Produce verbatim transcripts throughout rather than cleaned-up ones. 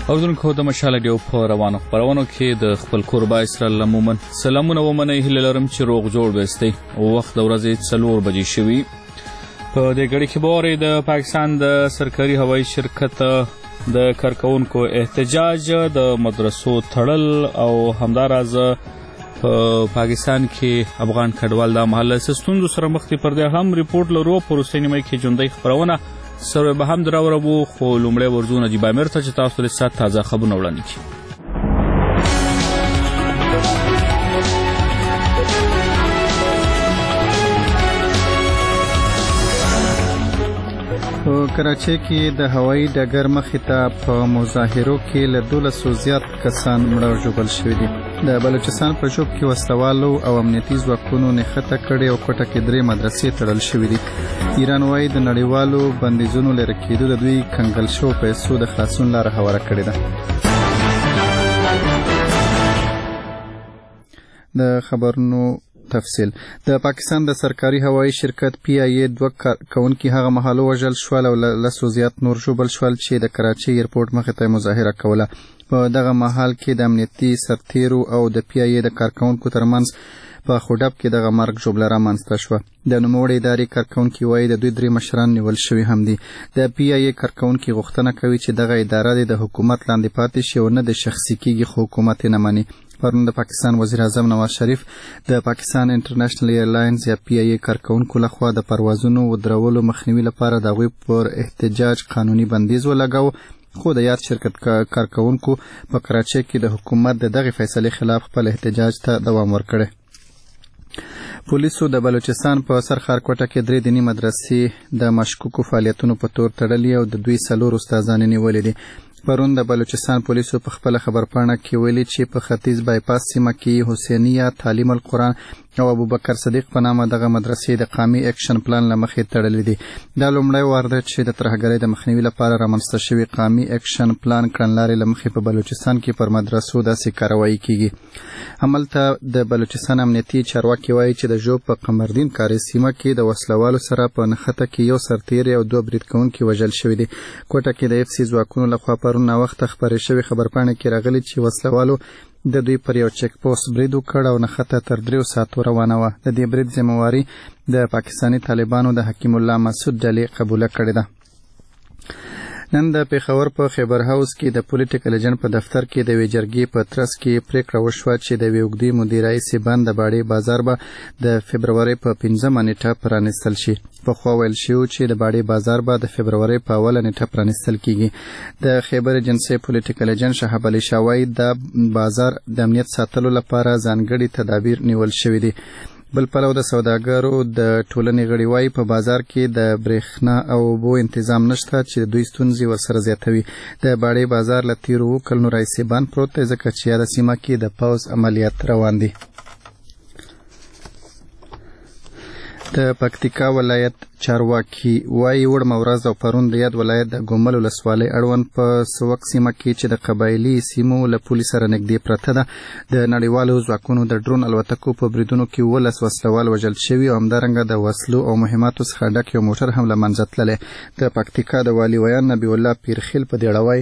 اوریدونکو د مشال ډیو په روانو خپرونو کې د خپل کور باعث را عموما سلامونه ومنئ هیله لرم چې روغ جوړ وستئ او وخت د ورځې څلور بجې شوي په دې غړي کې به اورئ د پاکستان د سرکاري هوایي شرکت د کارکونکو احتجاج د مدرسو تړل او همداراز په پاکستان کې افغان کډوال د محله ستونزو سره مخ دي. پر دې هم ریپورټ لرو په وروستۍ نیمه کې ژوندۍ خپرونه سره به هم دراورو خو لومړی ورځو نجیب امیر ته چې تاسو له سات تازه خبرونه وړاندې کړي. په کراچۍ کې د هوایي ډګر مخې ته په مظاهرو کې له دولسو زیات کسان مړه او ژوبل شوي دي. د بلوچستان په ژوب کې وسلوالو او امنیتي ځواکونو نښته کړې او کوټه کې درې مدرسې تړل شوي دي. ایران وايي د نړیوالو بندیزونو لرې کېدو د دوی کنګل شوو پیسو د خلاصون لاره هواره کړې ده. د خبرونو تفصیل. د پاکستان د سرکاري هوایي شرکت پی آی ای دوه کارکونکي هغه مهال وژل شول او لسو زیات نور ژوبل شول چې د کراچۍ ایرپورټ مخې ته مظاهره کوله. په دغه مهال کې د امنیتي سرتیرو او د پی آی ای د کارکونکو ترمنځ په خوډب کې دغه مرګ ژوبله رامنځته شوه. د نوموړې ادارې کارکونکي وایي د دوی درې مشران نیول شوي هم دي. د پی آی ای کارکونکي غوښتنه کوي چې دغه اداره د حکومت لاندې پاتې شي او نه د شخصي کېږي خو حکومت یې نه مني. پرون د پاکستان وزیر اعظم نواز شریف د پاکستان انټرنیشنل ایرلاینز یا پی آی ای کارکونکو لخوا د پروازونو ودرولو مخنیوي لپاره د هغوی پر احتجاج قانوني بندیز ولګاوه خو د یاد شرکت کارکونکو په کراچۍ کې د حکومت د دغې فیصلې خلاف خپل احتجاج ته دوام ورکړی. پولیسو د بلوچستان په سر ښارکوټه کې درې دیني مدرسې د مشکوکو فعالیتونو په تور تړلي او د دوی څلور استادانې نیولې دي. پرون د بلوچستان پولیسو په خپله خبرپاڼه کې ویلي چې په ختیځ بایپاس سیمه کې حسینیه تعلیم القرآن او ابوبکر صدیق په نامه دغه مدرسې د قامي اکشن پلان له مخې تړلې دي. دا لومړی وار ده چې د ترهګرۍ د مخنیوي لپاره رامنځته شوي قامي اکشن پلان کړنلارې له مخې په بلوچستان کې پر مدرسو داسې کاروایي کیږي. هملته د بلوچستان امنیتي چارواکي وایي چې د ژوب په قمردین کاري سیمه کې د وسلوالو سره په نښته کې یو سرتیر او دوه برید کوونکي وژل شوي دي. کوټه کې د اف سی ځواکونو لخوا پرون ناوخته خپرې شوې خبرپاڼې کې راغلي چې وسلوالو د دوی پر یو چک پوسټ برید وکړ او نښته تر دریو ساعتو روانه وه. د دې برید ذمهواري د پاکستاني طالبانو د حکیم الله مسعود ډلې قبوله کړې ده. نن د پېښور په خیبر هاوس کې د پولیټیکل ایجنټ په دفتر کې د یوې جرګې په ترڅ کې پریکړه وشوه چې د یوې اوږدې مودې راهیسې بند د باړې بازار به د فبرورۍ په پنځمه نیټه پرانیستل شي. پخوا ویل شوي چې د باړې بازار به د فبرورۍ په اوله نیټه پرانیستل کیږي. د خیبر ایجنسۍ پولیټیکل ایجنټ شهاب علي شاه وایي د بازار د امنیت ساتلو لپاره ځانګړي تدابیر نیول شوي دي. بل پلو د سوداګرو د ټولنې غړي وایي په بازار کې د برېښنا او اوبو انتظام نشته چې دوی ستونزې ورسره زیاتوي. د باړې بازار له تېرو اوو کلونو راهیسې بند پروت دی ځکه چې یاده سیمه کې د پوځ عملیات روان دي. د پکتیکا ولایت چارواکي وایي وړمه ورځ او پرون د یاد ولایت د ګومل ولسوالۍ اړوند په سوک سیمه کې چې د قبایلي سیمو له پولې سره نږدې پرته ده د نړیوالو ځواکونو د ډرون الوتکو په بریدونو کې اوولس وسلوال وژل شوي او همدارنګه د وسلو او مهماتو څخه ډک یو موټر هم له منځه تللی. د پکتیکا د والي ویان نبی الله پیرخیل په دې اړه وایي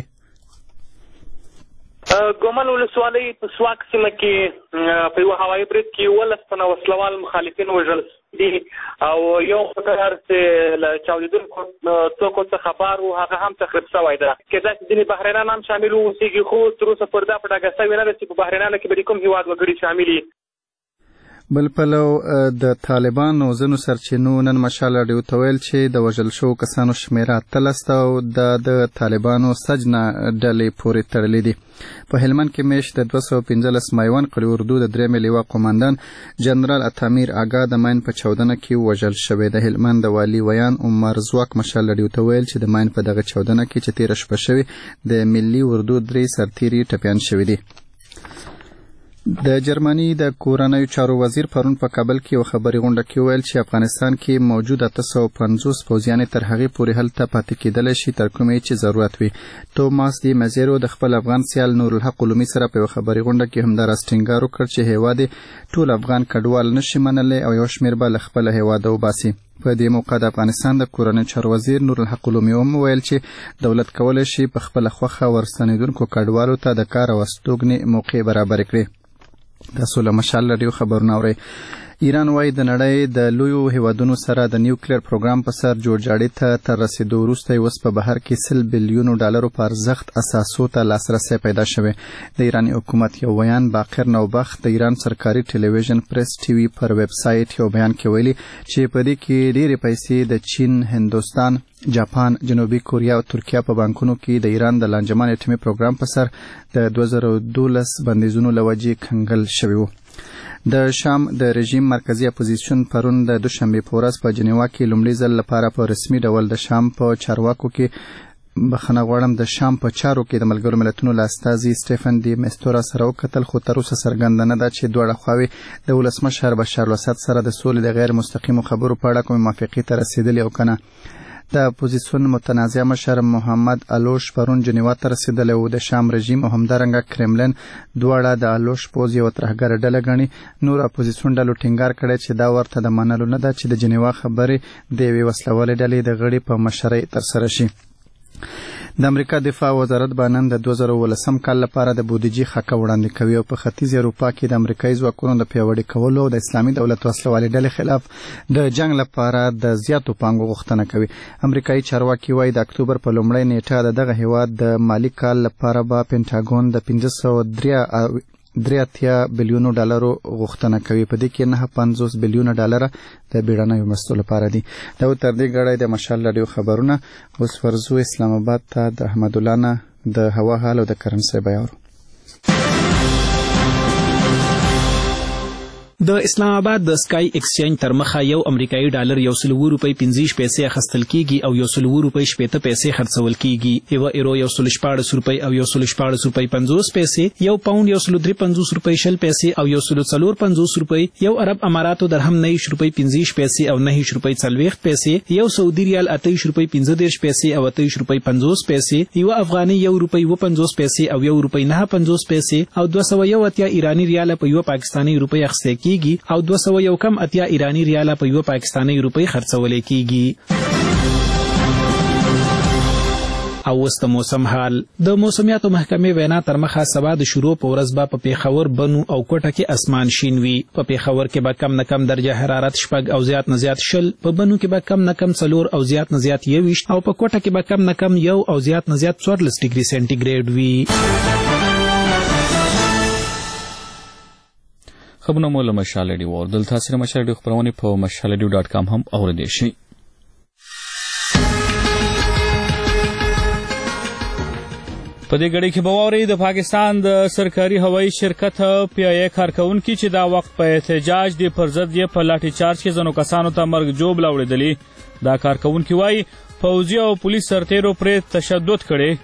ګومل ولسوالۍ په سواک سیمه کې په یوه هوایي برید کې اوولس تنه وسلوال مخالفین وژل دي او یو موټر چې له چاودېدونکو توکو څخه بار و هغه هم تخریب شوی ده. کېدای شي ځینې بهرنیان هم شامل واوسېږي خو تر اوسه پورې دا په ډاګه شوې نه ده چې په بهرنیانو کې به د کوم هېواد وګړي شامل وي. بل پلو د طالبانو ځینو سرچینو نن مشال راډیو ته ویل چې د وژل شوو کسانو شمېره اتلس ده او دا د طالبانو سجنه ډلې پورې تړلې دي. په هلمند کې میاشت د دوه سوه پنځلس مایوان قلي اردو د درېیمې لیوا قوماندان جنرال اتامیر آګا د ماین په چاودنه کې وژل شوی. د هلمند د والي ویان عمر ځواک مشال راډیو ته ویل چې د ماین په دغه چاودنه کې چې تېره شپه شوې د ملي اردو درې سرتیري ټپیان شوي دي. د جرمني د کورنیو چارو وزیر پرون په کابل کې یو خبري غونډه کې ویل چې افغانستان کې موجود اته سوه پنځوس پوځیانې تر هغې پورې هلته پاتې کېدلی شي تر کومې چې ضرورت وي. توماس دی مزیرو د خپل افغان سیال نورالحق علومي سره په یو خبري غونډه کې همداراز ټینګار وکړ چې هېواد ټول افغان کډوال نشي منلی او یو شمېر به له خپله هېواده وباسي. په دې موقع د افغانستان د کورنۍ چارو وزیر نور الحق علومي هم وویل چې دولت کولی شي په خپله خوښه ورستنېدونکو کډوالو ته د کار او استوګنې موقع برابرې کړي. تاسو له مشال راډیو خبرونه اورئ. ایران وايي د نړۍ د لویو هیوادونو سره د نیوکلیر پروګرام په سر جوړجاړي ته تر رسیدو وروسته یې اوس په بهر کې سل بلیونو ډالرو په ارزښت اساسو ته لاسرسی پیدا شوی. د ایراني حکومت یو بیان باقر نوبخت د ایران سرکاري ټلویزیون پریس ټي وي پر ویب سایټ یو بیان کې ویلي چې په دې کې ډېرې پیسې د چین، هندوستان، جاپان، جنوبي کوریا او ترکیه په بانکونو کې د ایران د لانجمن اټومي پروګرام په سر د دوه زره دولس بندیزونو له وجې کنګل شوي وو. د شام د رژیم مرکزی اپوزیشن پرون د دوشنبه په ورځ په جنیوا کې لومړي ځل لپاره په رسمي ډول د شام په چارواکو کې بخښنه غواړم د شام په چارو کې د ملګرو ملتونو له استازي سټیفن ډي میستورا سره وکتل، خو تر اوسه څرګنده نه ده چې دواړه خواوې د ولسمشر بشار الاسد سره د سولې د غیر مستقیمو خبرو په اړه کومې موافقې ته رسېدلې او که نه. د اپوزیسیون متنازع مشر محمد الوش پرون جنیوا ته رسېدلی و. د شام رژیم او همدارنګه کرملن دواړه د الوش پوځ یوه ترهګره ډله ګڼي. نور اپوزیسیون ډلو ټینګار کړی چې دا ورته د منلو نه ده چې د جنیوا خبرې د یوې وسلوالې ډلې د غړي په مشرۍ ترسره شي. د امریکا دفاع وزارت به نن د دوه زره اوولسم کال لپاره د بودیجې خاکه وړاندې کوي او په ختیځې اروپا کې د امریکایي ځواکونو د پیاوړي کولو او د اسلامي دولت وسلوالې ډلې خلاف د جنگ لپاره د زیاتو پانګو غوښتنه کوي. امریکایي چارواکي وایي د اکتوبر په لومړۍ نیټه د دغه هیواد د مالي کال لپاره به پینټاګون د پنځه سوه درې درې اتیا بلیونو ډالرو غوښتنه کوي. په دې کې نهه پنځوس بلیونه ډالره د بیړنیو مرستو لپاره دي. دا تر دې غړی د مشال راډیو خبرونه. اوس ورځو اسلام آباد ته د احمد الله نه د هوا حال او د کرنسۍ بیان. د اسلام آباد د سکای ایکسچینج تر مخه یو امریکایي ډالر یو سل اووه روپۍ پنځه پیسې اخیستل کیږي او یو سل اووه روپۍ شپېته پیسې خرڅول کیږي. یو ایرو یو سل شپاړس روپۍ او یو سل شپاړس روپۍ پنځوس پیسې، یو پاوند یو سل درې پنځوس روپۍ شل پیسې او یو سل څلور پنځوس روپۍ، یو عرب اماراتو درهم نهه روپۍ پنځه پیسې او نهه روپۍ څلوېښت پیسې، یو سعودي ریال اته روپۍ پنځه دېرش پیسې او اته روپۍ پنځوس پیسې، یو افغاني یو روپۍ اووه پنځوس پیسې او یو روپۍ نهه پنځوس پیسې او دوه سوه یو اتیا ایراني ریال په یو پاکستاني روپۍ اخیستل کیږي او دوه سوه یو کم اتیا ایرانی ریاله په یو پاکستاني روپۍ خرڅول کیږي. او اوس د موسم حال. د موسمیاتو محکمې وینا تر مخه سبا د شروع په ورځ به په پیښور، بنو او کوټه کې اسمان شین وي. په پیښور کې به کم نه کم درجه حرارت شپږ او زیات نه زیات شل، په بنو کې به کم نه کم څلور او زیات نه زیات یوویشت او په کوټه کې به کم نه کم یو او زیات نه زیات څوارلس ډیګري سینټیګریډ وي. خبرونه مو له مشال راډیو اور دلته سره مشال راډیو خبرونه په مشال راډیو ډاټ کام هم اوریدئ شئ. په دې غړي کې به واورئ د پاکستان د سرکاري هوایي شرکت پی آی اے کارکونکي چې دا وخت په احتجاج دی پر ضد یې په لاټھی چارج کې ځینو کسانو ته مرګ جوړ لاوړېدلي. دا کارکونکي وایي پوځي او پولیس سرتیرو پرې تشدد کړی.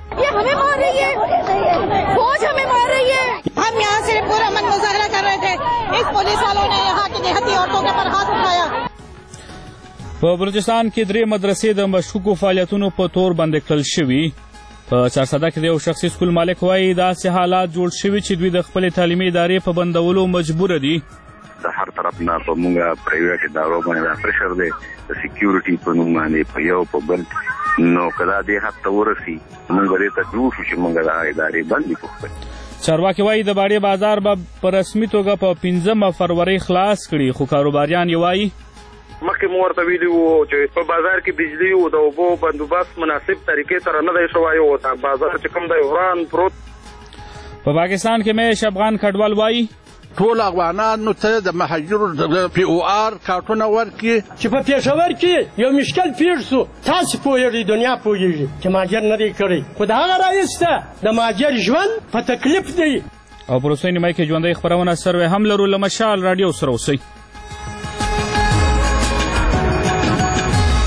हम यहाँ से पूरा मन मुजाहरा कर रहे थे, इस पुलिस वालों ने यहाँ की देहाती औरतों के पर हाथ उठाया. په بلوچستان کې درې مدرسې د مشکوکو فعالیتونو په تور بندې کړل شوي. په چارسده کې د یو شخصي سکول مالک وایي داسې حالات جوړ شوي چې دوی د خپلې تعلیمي ادارې په بندولو مجبوره دي. د هر طرف نه په موږ پرایویټ ادارو باندې دا پریشر دی د سکیورټي په نوم باندې په یو په بل نو کله دې حد ته ورسي موږ دې ته جوړ شو چې موږ د ادارې بندي کړو. چارواکي وایي د باډې بازار به په رسمي توګه په پنځمه فروری خلاص کړي، خو کاروباریان یې وایي مخکې مو ورته ویلي وو چې په بازار کې بجلي او د اوبو بندوبست مناسب طریقې سره نه دی شوی او دا بازار چې کوم دی وران پروت. په پاکستان کې مېش افغان کډوال وایي ټول افغانانو ته د مهاجرو د پی او آر کارتونه ورکړي چې په پېښور کې یو مشکل پیښ شو. تاسو پوهېږئ، دنیا پوهېږي چې مهاجر نه دی کړی، خو د هغه رئیس ته د مهاجر ژوند په تکلیف دی. او په وروستۍ نیمایي کې ژوندۍ خپرونه سروې هم لرو. له مشال راډیو سره اوسئ.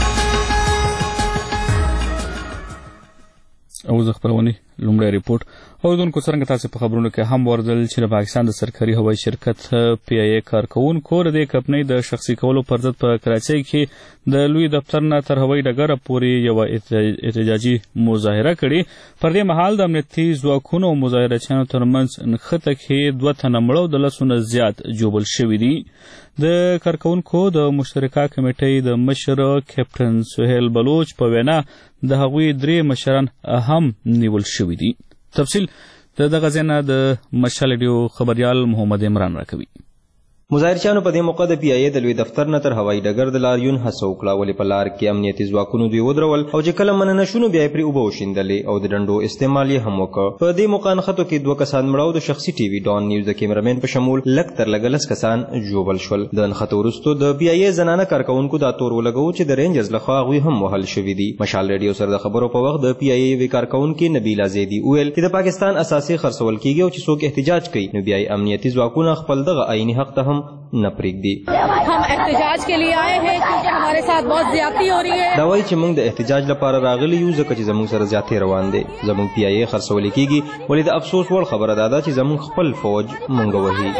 او زه خپرونې لومړی ریپورټ اوردونکو څرنګه تاسو په خبرونو کې هم وردل چې د پاکستان د سرکاري هوایي شرکت پی ای ای کارکونکو د کمپنۍ د شخصي کولو پر ضد په کراچۍ کې د لوی دفتر نه تر هوایي ډګر پورې یو احتجاجي مظاهره کړې. پر دې مهال د امنیتي ځواکونو او مظاهرچیانو ترمنځ نښته کې دوه تنه مړه او د لسو نه زیات ژوبل شوي دي. د کارکونکو د مشترکه کمیټې د مشر کیپټن سهیل بلوچ په وینا د هغوی درې مشران هم نیول شوي دي. تفصیل د دغه ځای نه د مشال ریډیو خبریال محمد عمران راکوي. مظاهرچیانو په دې موقع د پی ای ای د لوی دفتر نه تر هوایي ډګر د لاریون هڅه وکړه، ولې په لار کې امنیتي ځواکونو دوی ودرول او چې کله مننه شونو بیا یې پرې اوبه وشیندلې او د ډنډو استعمال یې هم وکړ. په دې موقع نښتو کې دوه کسان مړه او د شخصي ټي وي ډان نیوز د کیمرامین په شمول لږ تر لږه لس کسان ژوبل شول. د نښتو وروستو د پی ای ای زنانه کارکونکو دا تور ولګوه چې د رینجرز لخوا هغوی هم وهل شوي دي. مشال ریډیو سره د خبرو په وخت د پی ای ای وی کارکونکي نبیله زیدي وویل چې د پاکستان اساسي خرڅول کیږي او چې څوک احتجاج کوي نو بیا یې امنیتي ځواکونه خپل دغه آئیني حق ته هم نه پرېږدي. हम एहतजाज के लिए आए हैं क्योंकि हमारे साथ बहुत ज्यादती हो रही है. دا وایي چې موږ د احتجاج لپاره راغلي یو ځکه چې زموږ سره زیاتې روان دي. زموږ پی ای ای خرڅول کیږي، ولې د افسوس وړ خبره دا ده چې زموږ خپل فوج موږ وهي.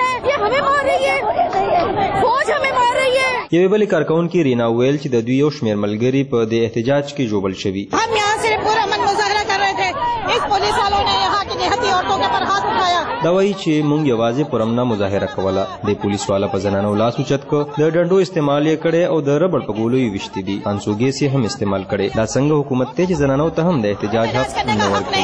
یوې بلې کارکونکي رینا ویل چې د دوی یو شمېر ملګري په دې احتجاج کې ژوبل شوي. हम यहाँ सिर्फ पुरअमन मुजाहरा कर रहे थे, इस पुलिस वालों ने यहाँ की देहाती औरतों के पर हाथ उठाया. دا وایي چې موږ یوازې پرامنه مظاهره کوله. د پولیس والا په زنانو لاس اوچت کړ، د ډنډو استعمال یې کړی او د ربړ په ګولو یې ویشتي دي. انسوګیس یې هم استعمال کړی. دا څنګه حکومت دی چې زنانو ته هم د احتجاج حق نه ورکوي؟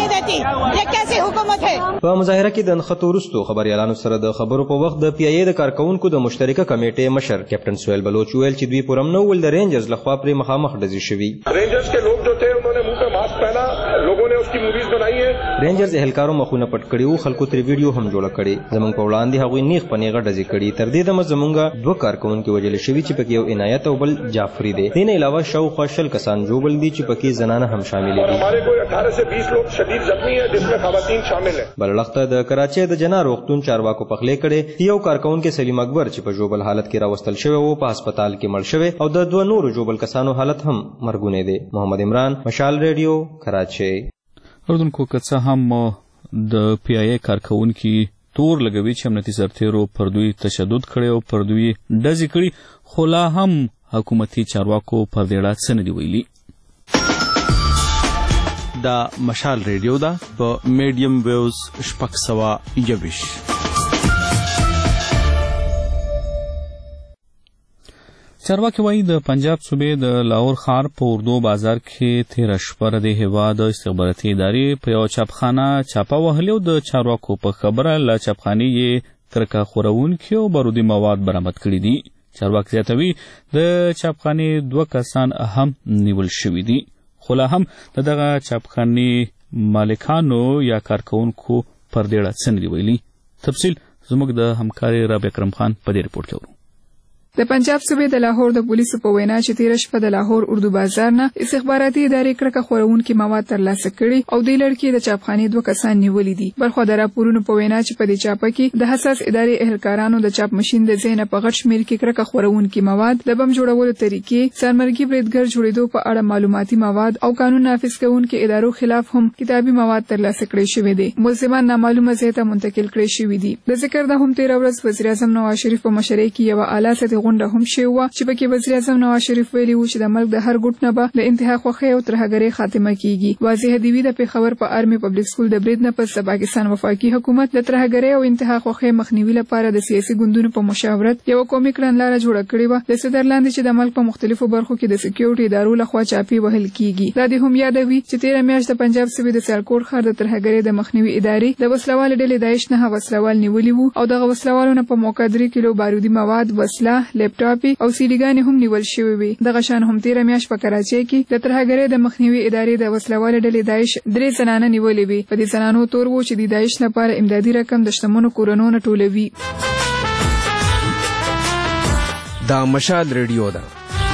په مظاهره کې د نښتو وروستو خبریالانو سره د خبرو په وخت د پی ای ای د کارکونکو د مشترکه کمیټې مشر کیپټن سهیل بلوچ ویل چې دوی پرامنه ول د رینجرز لخوا پرې مخامخ ډزې شوي. رینجرز के लोग जो थे उन्होंने मुंह पे मास्क पहना, लोगों ने उसकी मूवीज बनाई है. رینجرز اهلکارو مخونه پټ کړي او خلکو تر ویډیو هم جوړ کړي. زمونږ په وړاندې هغوی نیغ په نیغه ډزې کړي. تر دې دمه زمونږ دوه کارکونکي وژل شوي چې پکې یو عنایت او بل جعفري دی. دې نه علاوه شاوخوا شل کسان ژوبل دي چې پکې زنانه هم شامل دي. हमारे कोई अठारह से बीस लोग शदीद जख्मी हैं जिसमें खवातीन शामिल हैं. بل وخت د کراچۍ د جنا روغتون چارواکو پخلې کړي. یو کارکونکي سلیم اکبر چې په ژوبل حالت کې راوستل شوی او په هسپتال کې مړ شوی او د دوه نورو ژوبل کسانو حالت هم مرګونی دی. محمد عمران، مشال ریډیو، کراچۍ. اردوونکو که څه هم د پی ای ای کارکونکي تور لګوي چې امنیتي سرتیرو پر دوی تشدد کړی او پر دوی ډزې کړي، خو لا هم حکومتي چارواکو پر دې اړه څه نه دي ویلي. دا مشال ریډیو ده په میډیم ویوز شپږ سوه یوویشت. چارواکي وایي د پنجاب صوبې د لاهور ښار په اردو بازار کې تېره شپه د هېواد استخباراتي ادارې په یوه چاپخانه چاپه وهلې او د چارواکو په خبره له چاپخانې یې کرکه خورونکي او بارودي مواد برآمد کړي دي. چارواکي زیاتوي د چاپخانې دوه کسان هم نیول شوي دي، خو لا هم د دغه چاپخانې مالکانو یا کارکونکو پر دې اړه څه نه دي ویلي. تفصیل زموږ د همکاري رابعه اکرم خان په دې رپورټ کې اورو. د پنجاب صوبې د لاهور د پولیسو په وینا چې تېره شپه د لاهور اردو بازار نه استخباراتي ادارې کرکه خورونکي مواد ترلاسه کړي او دې لړ کې د چاپخانې دوه کسان نیولي دي. برخو د راپورونو په وینا چې په دې چاپه کې د حساس ادارې اهلکارانو د چاپ ماشین د ځای نه په غټ شمېر کې کرکه خورونکي مواد، د بم جوړولو طریقې، ځانمرګي بریدګر جوړېدو په اړه معلوماتي مواد او قانون نافذ کوونکي ادارو خلاف هم کتابي مواد ترلاسه کړي شوي دي. ملزمان نامعلومه ځای ته منتقل کړي شوي دي. د ذکر د هم تېره ورځ وزیر اعظم نواز شریف په مشرۍ کې یوه اعلی سطحي غونډه هم شوې وه چې پکې وزیر اعظم نواز شریف ویلي و چې د ملک د هر ګوټ نه به د انتها خوښۍ او ترهګرۍ خاتمه کیږي. واضح دی وی د پېښور په آرمي پبلک سکول د برید نه پس د پاکستان وفاقي حکومت د ترهګرۍ او انتها خوښۍ مخنیوي لپاره د سیاسي ګوندونو په مشاورت یو قومي کړنلاره جوړه کړې وه. د صدر لاندې چې د ملک په مختلفو برخو کې د سکیورټي ادارو لخوا چاپی وهل کیږي. دا د هم یادوي چې تېره میاشت د پنجاب صوبې د سیالکوټ ښار د ترهګرۍ د مخنیوي ادارې د وسلوال ډلې داعش نه وسلوال نیولي وو او دغه وسلوالو نه په موقع درې کیلو بارودي مواد، وسله، لیپټاپ او سیلیګانې هم نیول شوی وي. دغه شان هم تېره میاشت په کراچۍ کې د ترهګرۍ د مخنیوي ادارې د وسلوال ډلې داعش درې زنانه نیولې وي. په دې زنانو تور وو چې د داعش لپاره امدادي رقم د شتمنو کورونو نه ټولوي. دا مشال ریډیو ده.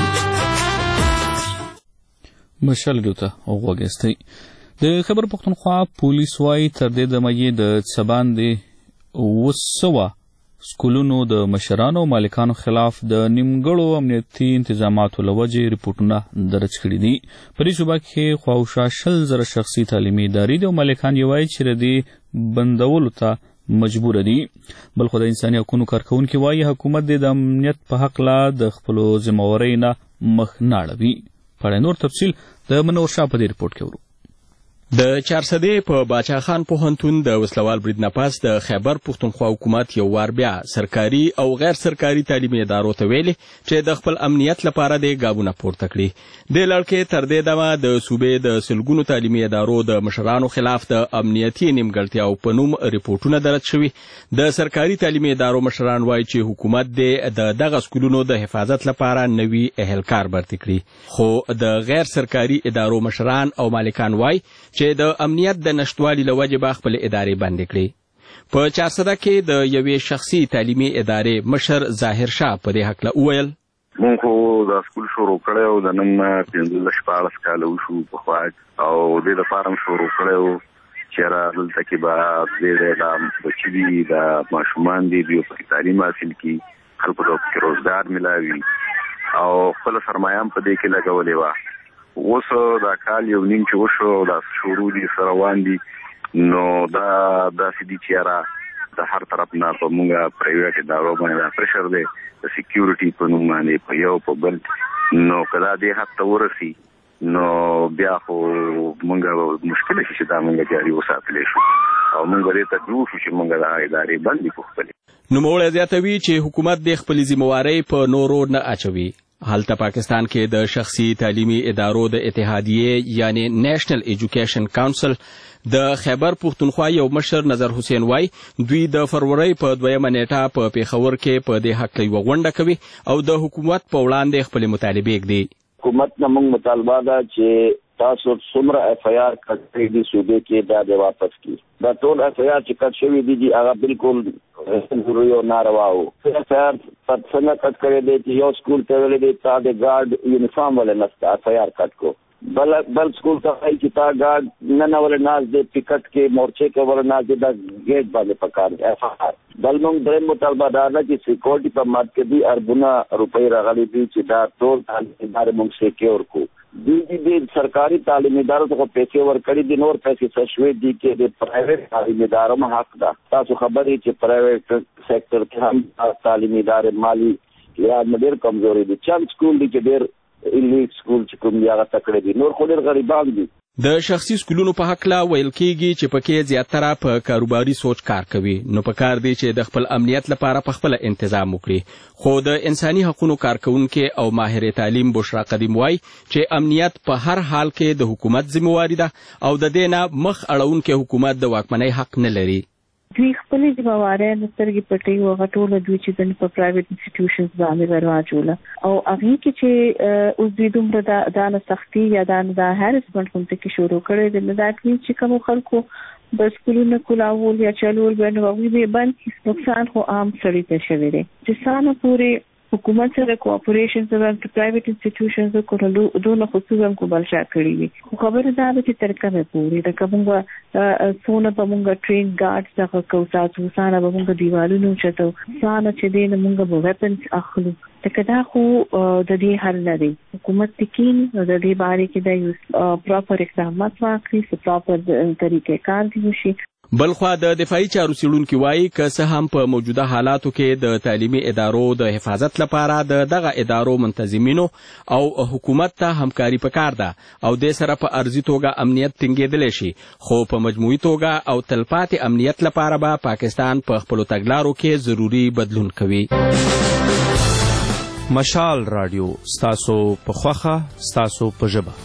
مشال ریډیو ته وغوږئ. د خیبر پښتونخوا پولیس وایي تر دې دمه یې د څه باندې اوه سوه سکولونو د مشرانو او مالکانو خلاف د نیمګړو امنیتي انتظاماتو له وجې ریپورټونه درج کړي دي. په دې صوبه کې خواوشا شل زره شخصي تعلیمي ادارې دي او مالکان یې وایي چې د دې بندولو ته مجبور دي. بل خو د انساني حقوقو کارکوونکي وایي حکومت د امنیت په حق لا د خپلو ذمهوارۍ نه مخ نه اړوي. په نور تفصیل د منور شاه په دې ریپورټ کې ورو. د چارسدې په باچا خان پوهنتون د وسلوال برید نه پس د خیبر پښتونخوا حکومت یو وار بیا سرکاري او غیر سرکاري تعلیمي ادارو ته ویلي چې د خپل امنیت لپاره د ګابونه پورته کړي. د لړکې تر دې دمه د صوبې د سلګونو تعلیمي ادارو د مشرانو خلاف د امنیتي نیمګړتیاو په نوم ریپورټونه درج شوي. د سرکاري تعلیمي ادارو مشران وایي چې حکومت د دغه سکولونو د حفاظت لپاره نوي اهلکار برتي کړي، خو د غیر سرکاري ادارو مشران او مالکان وایي چې د امنیت د نشټوالي له وجې به خپل ادارې بندې کړي. په چارسده کې د یوې شخصي تعلیمي ادارې مشر ظاهر شاه په دې هکله وویل: مونږ خو دا سکول شروع کړی او د نن نه پنځلس شپاړس کاله وشو پخوا او دې دپاره م شروع کړی و چې را دلته کې به ډېر دا بچي دي د ماشومان دي دوی پکې تعلیم حاصل کړي، خلکو ته پکې روزګار میلاوي او خپله سرمایه هم په دې کې لګولې وه. اوس دا کال یو نیم چې وشو دا شروع دي سره روان دي نو دا داسې دي چې یاره د هر طرف نه په مونږه پرایویټ ادارو باندې دا پرشر دی د سیکیورټي په نوم باندې په یو په بل نو که دا دې حد ته ورسي نو بیا خو مونږه مشکله شي چې دا مونږه جاري وساتلی شو او مونږ دې ته جوړ شو چې مونږه دا ادارې بندې کړو خپلې. نوموړی زیاتوي چې حکومت د خپلې ذمهوارۍ په نورو نه اچوي. هلته پاکستان کې د شخصي تعلیمي ادارو د اتحادیې یعنی نیشنل ایجوکیشن کونسل د خیبر پښتونخوا یو مشر نظر حسین وای دوی د فروری په دویمه نیټه په پیښور کې په دې حق یو غونډه کوي او د حکومت په وړاندې خپل مطالبه کوي. حکومت نه موږ مطالبه ده چې تاسو څومره اف ای آر کړی دي صوبې کې دا د واپس کی. دا ټول اف ای آر چې کټ شوی دي دي هغه بالکل ضروري او ناروا وو. اف ای آر په څنګه کټ کړی دی چې یو سکول ته ویل دي تا د ګارد یونیفارم ولې نسته اف ای آر کټ کو بل بل سکول ته وایي چې تا ګارد نه نه ولې ناز دی ټیکټ کې مورچې کې ولې ناز دی دا ګیټ باندې پکار دی اف ای آر. بل موږ درې مطالبه دا ده چې سکیورټي په مات کې دي اربونه روپۍ راغلي دي چې دا ټول ادارې موږ سکیور کو. دی دی سرکاري تعلیمي ادارو ته پیسې ورکړي دي، نور پیسې څه شوي دي کې د پرایویټ تعلیمي ادارو هم حق ده. تاسو خبرې چې پرایویټ سیکټر کې هم تعلیمي ادارې مالي یا ډېر کمزوري دي. چند سکول دي چې ډېر ایلیټ سکول چې کوم یا تکړه دي، نور خو ډېر غریبان دي. د شخصي سکولونو په حق لا ویل کېږي چې پکې زیاتره په کاروباري سوچ کار کوي، نو په کار دی چې د خپل امنیت لپاره په خپل تنظیم وکړي. خو د انساني حقوقو کارکونکو او ماهر تعلیم بشرا قدیم وای چې امنیت په هر حال کې د حکومت ذمہواری ده او د دې نه مخ اړونکو حکومت د واکمنۍ حق نه لري. دوی خپل ځواباره د سترګې پټي او غټول دوی چې د په پرایویټ انسټیټیوشنز باندې ورواچول او هغه کې چې اوس دوی دومره د سختي یا د هریسمنت کوم کې شروع کړي د مداخلې چې کوم خلکو بس کولونه کولاول یا چلول باندې وغوي به باندې نقصان خو عام سړي ته شوی دی چې سانه پوری حکومت سره کوآپریشن سره د پرایویټ انسټیټیوشنز کولو دونه خصوصا کومل شا کړی وي. خبره دا ده چې ترکه پوری د کومه سونه په مونږه ټرین ګارډز څخه کوساتو سانه په مونږه دیوالونو چته سانه چې دین مونږه به ویپنز اخلو تکه دا خو د دې حل نه دی. حکومت تکین د دې باره کې د یو پراپر اقدامات واخلي، پراپر طریقې کار دی وشي. بلخوا د دفاعي چارو څېړونکي وایي که څه هم په موجوده حالاتو کې د تعلیمي ادارو د حفاظت لپاره د دغه ادارو منتظمینو او حکومت ته همکاري پکار ده او د سره په ارزي توګه امنیت ټینګېدلی شي، خو په مجموعي توګه او تلپاتې امنیت لپاره به پاکستان په خپلو تګلارو کې ضروري بدلون کوي. مشال رادیو ستاسو په خوښه ستاسو په ژبه.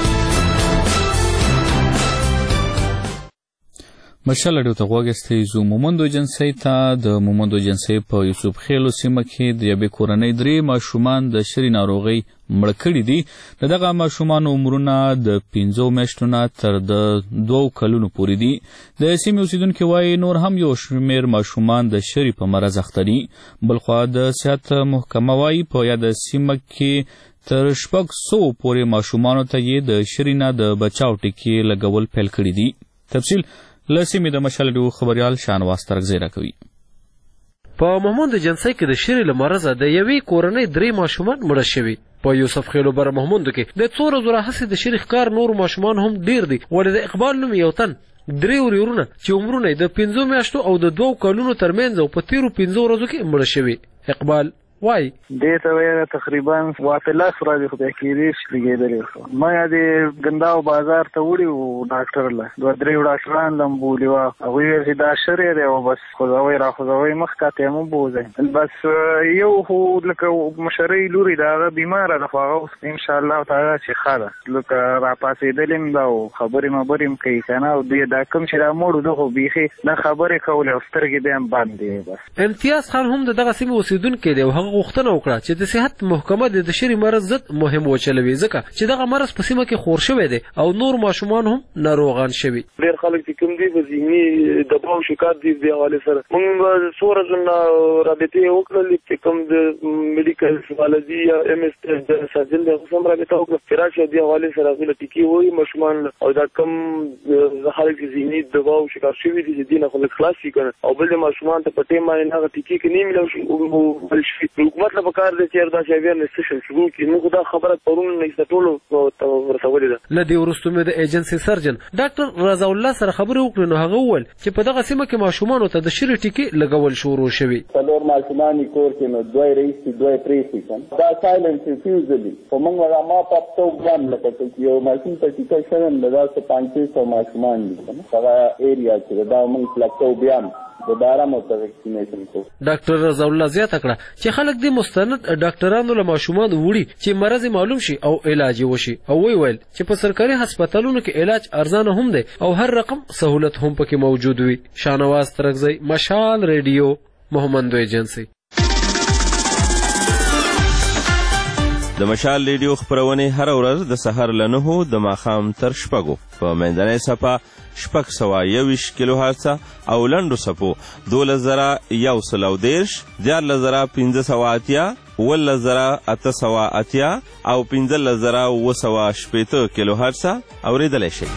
مشال رادیو ته غوږ استئ زو مومندو ایجنسۍ ته د مومندو ایجنسۍ په یوسف خیلو سیمه کې د یوې کورنۍ درې ماشومان د شري ناروغۍ مړه کړي دي. د دغه ماشومانو عمرونه د پنځو میاشتو نه تر د دوو کلونو پورې دي. د سیمې اوسیدونکي وایي نور هم یو شمېر ماشومان د شري په مرض اخته دي. بلخوا د صحت محکمه وایي په یاده سیمه کې تر شپږ سوو پورې ماشومانو ته یې د شري نه د بچاو ټکي لګول پیل کړي دي. تفصیل له سیمې د مشال رادیو خبریال شانواز ترکزی راکوي. په محمود جنسي کې د شری له مرزه د یوې کورنۍ درې ماشومان مړه شوي. په یوسف خیلو بر محمود کې د څو ورځو راهیسې د شری ښکار نور ماشومان هم ډیر دي، ولې د اقبال نوم یو تن درې ورونه چې عمرونه د پنځو میاشتو او د دوو کلونو ترمنځ او په تیرو پنځو ورځو کې مړه شوي. اقبال وای دې ته ویره تقریبا واته لاس راځي خو د کیریش لګیدلې ما یې ګنداو بازار ته وړي او ډاکټر له دوه درې ډاکټران لم بولی وا او یې دا شری دی او بس خو دا وای را خو دا وای مخ کاته مو بوزي بس یو هو لکه مشري لوري دا بیمار ده خو ان شاء الله تعالی چې خاله لکه را پاسې دلم دا خبرې مبرم کوي کنه او دې دا کوم چې را موړو دغه بيخي دا خبرې کول او سترګې به هم باندې بس. امتیاز خان هم دغه سیمه اوسیدونکو دی او غوښتنه وکړه چې د صحت محکمه د شری مرض ضد مهم وچلوي ځکه چې دغه مرض په سیمه کې خور شوی دی او نور ماشومان هم ناروغان شوي. ډېر خلک چې کوم دي په ذهني دباو شکایت دي د حوالې سره موږ څو ورځې رابطې وکړلې چې کوم د میډیکل سوالدي یا ایم اس د ساجل د سم رابطه وکړه چې راشي د حوالې سره غوښتل ټیکي وایي ماشومان او دا کوم خلک چې ذهني دباو شکایت شوي دي چې دینه خلک خلاص شي کنه او بل ماشومان ته په ټیم باندې هغه ټیکي کې نه ملو شي حکومت له پکار دي چې دا شاویر نسشن شروع کی نو دا خبره پرون نه ستولو ورسولې ده. لدی ورستو مې د ایجنسی سرجن ډاکټر رضا الله سره خبرې وکړې نو هغه وویل چې په دغه سیمه کې ماشومان ته د شری ټیکي لګول شروع شوي. څلور ماشومان کور کې نو دوی رئیس دوی پریسیکن دا سایلنس ریفیوزلی په موږ ما په تو ګرام لکه چې یو ماشوم په ټیکا شوم دا څه پنځه سوه ماشومان دي دا ایریا چې دا موږ فلکټو بیان دوباره مو ته ویکسینیشن کو. ډاکټر رضا الله زیاته کړه چې خلک د مستند ډاکټرانو له ماشومان وړي چې مرض معلوم شي او علاج وشي او وی ویل چې په سرکاري هسپتالونو کې علاج ارزانه هم دی او هر رقم سہولت هم پکې موجود وي. شانواز ترغزی، مشال ریډیو، محمد ایجنسی. د مشال ریډیو خبرونه هر ورځ د سحر له نهو د ماښام تر شپږو په منځنۍ صفه شپږ سوه یوویشت کیلو هرڅه او لنډو څپو دولس زره یو سل او دېرش، دیارلس زره پنځه سوه اتیا، اوولس زره اته سوه اتیا او پنځلس زره اوه سوه شپېته کیلو هرڅه اورېدلی شئ.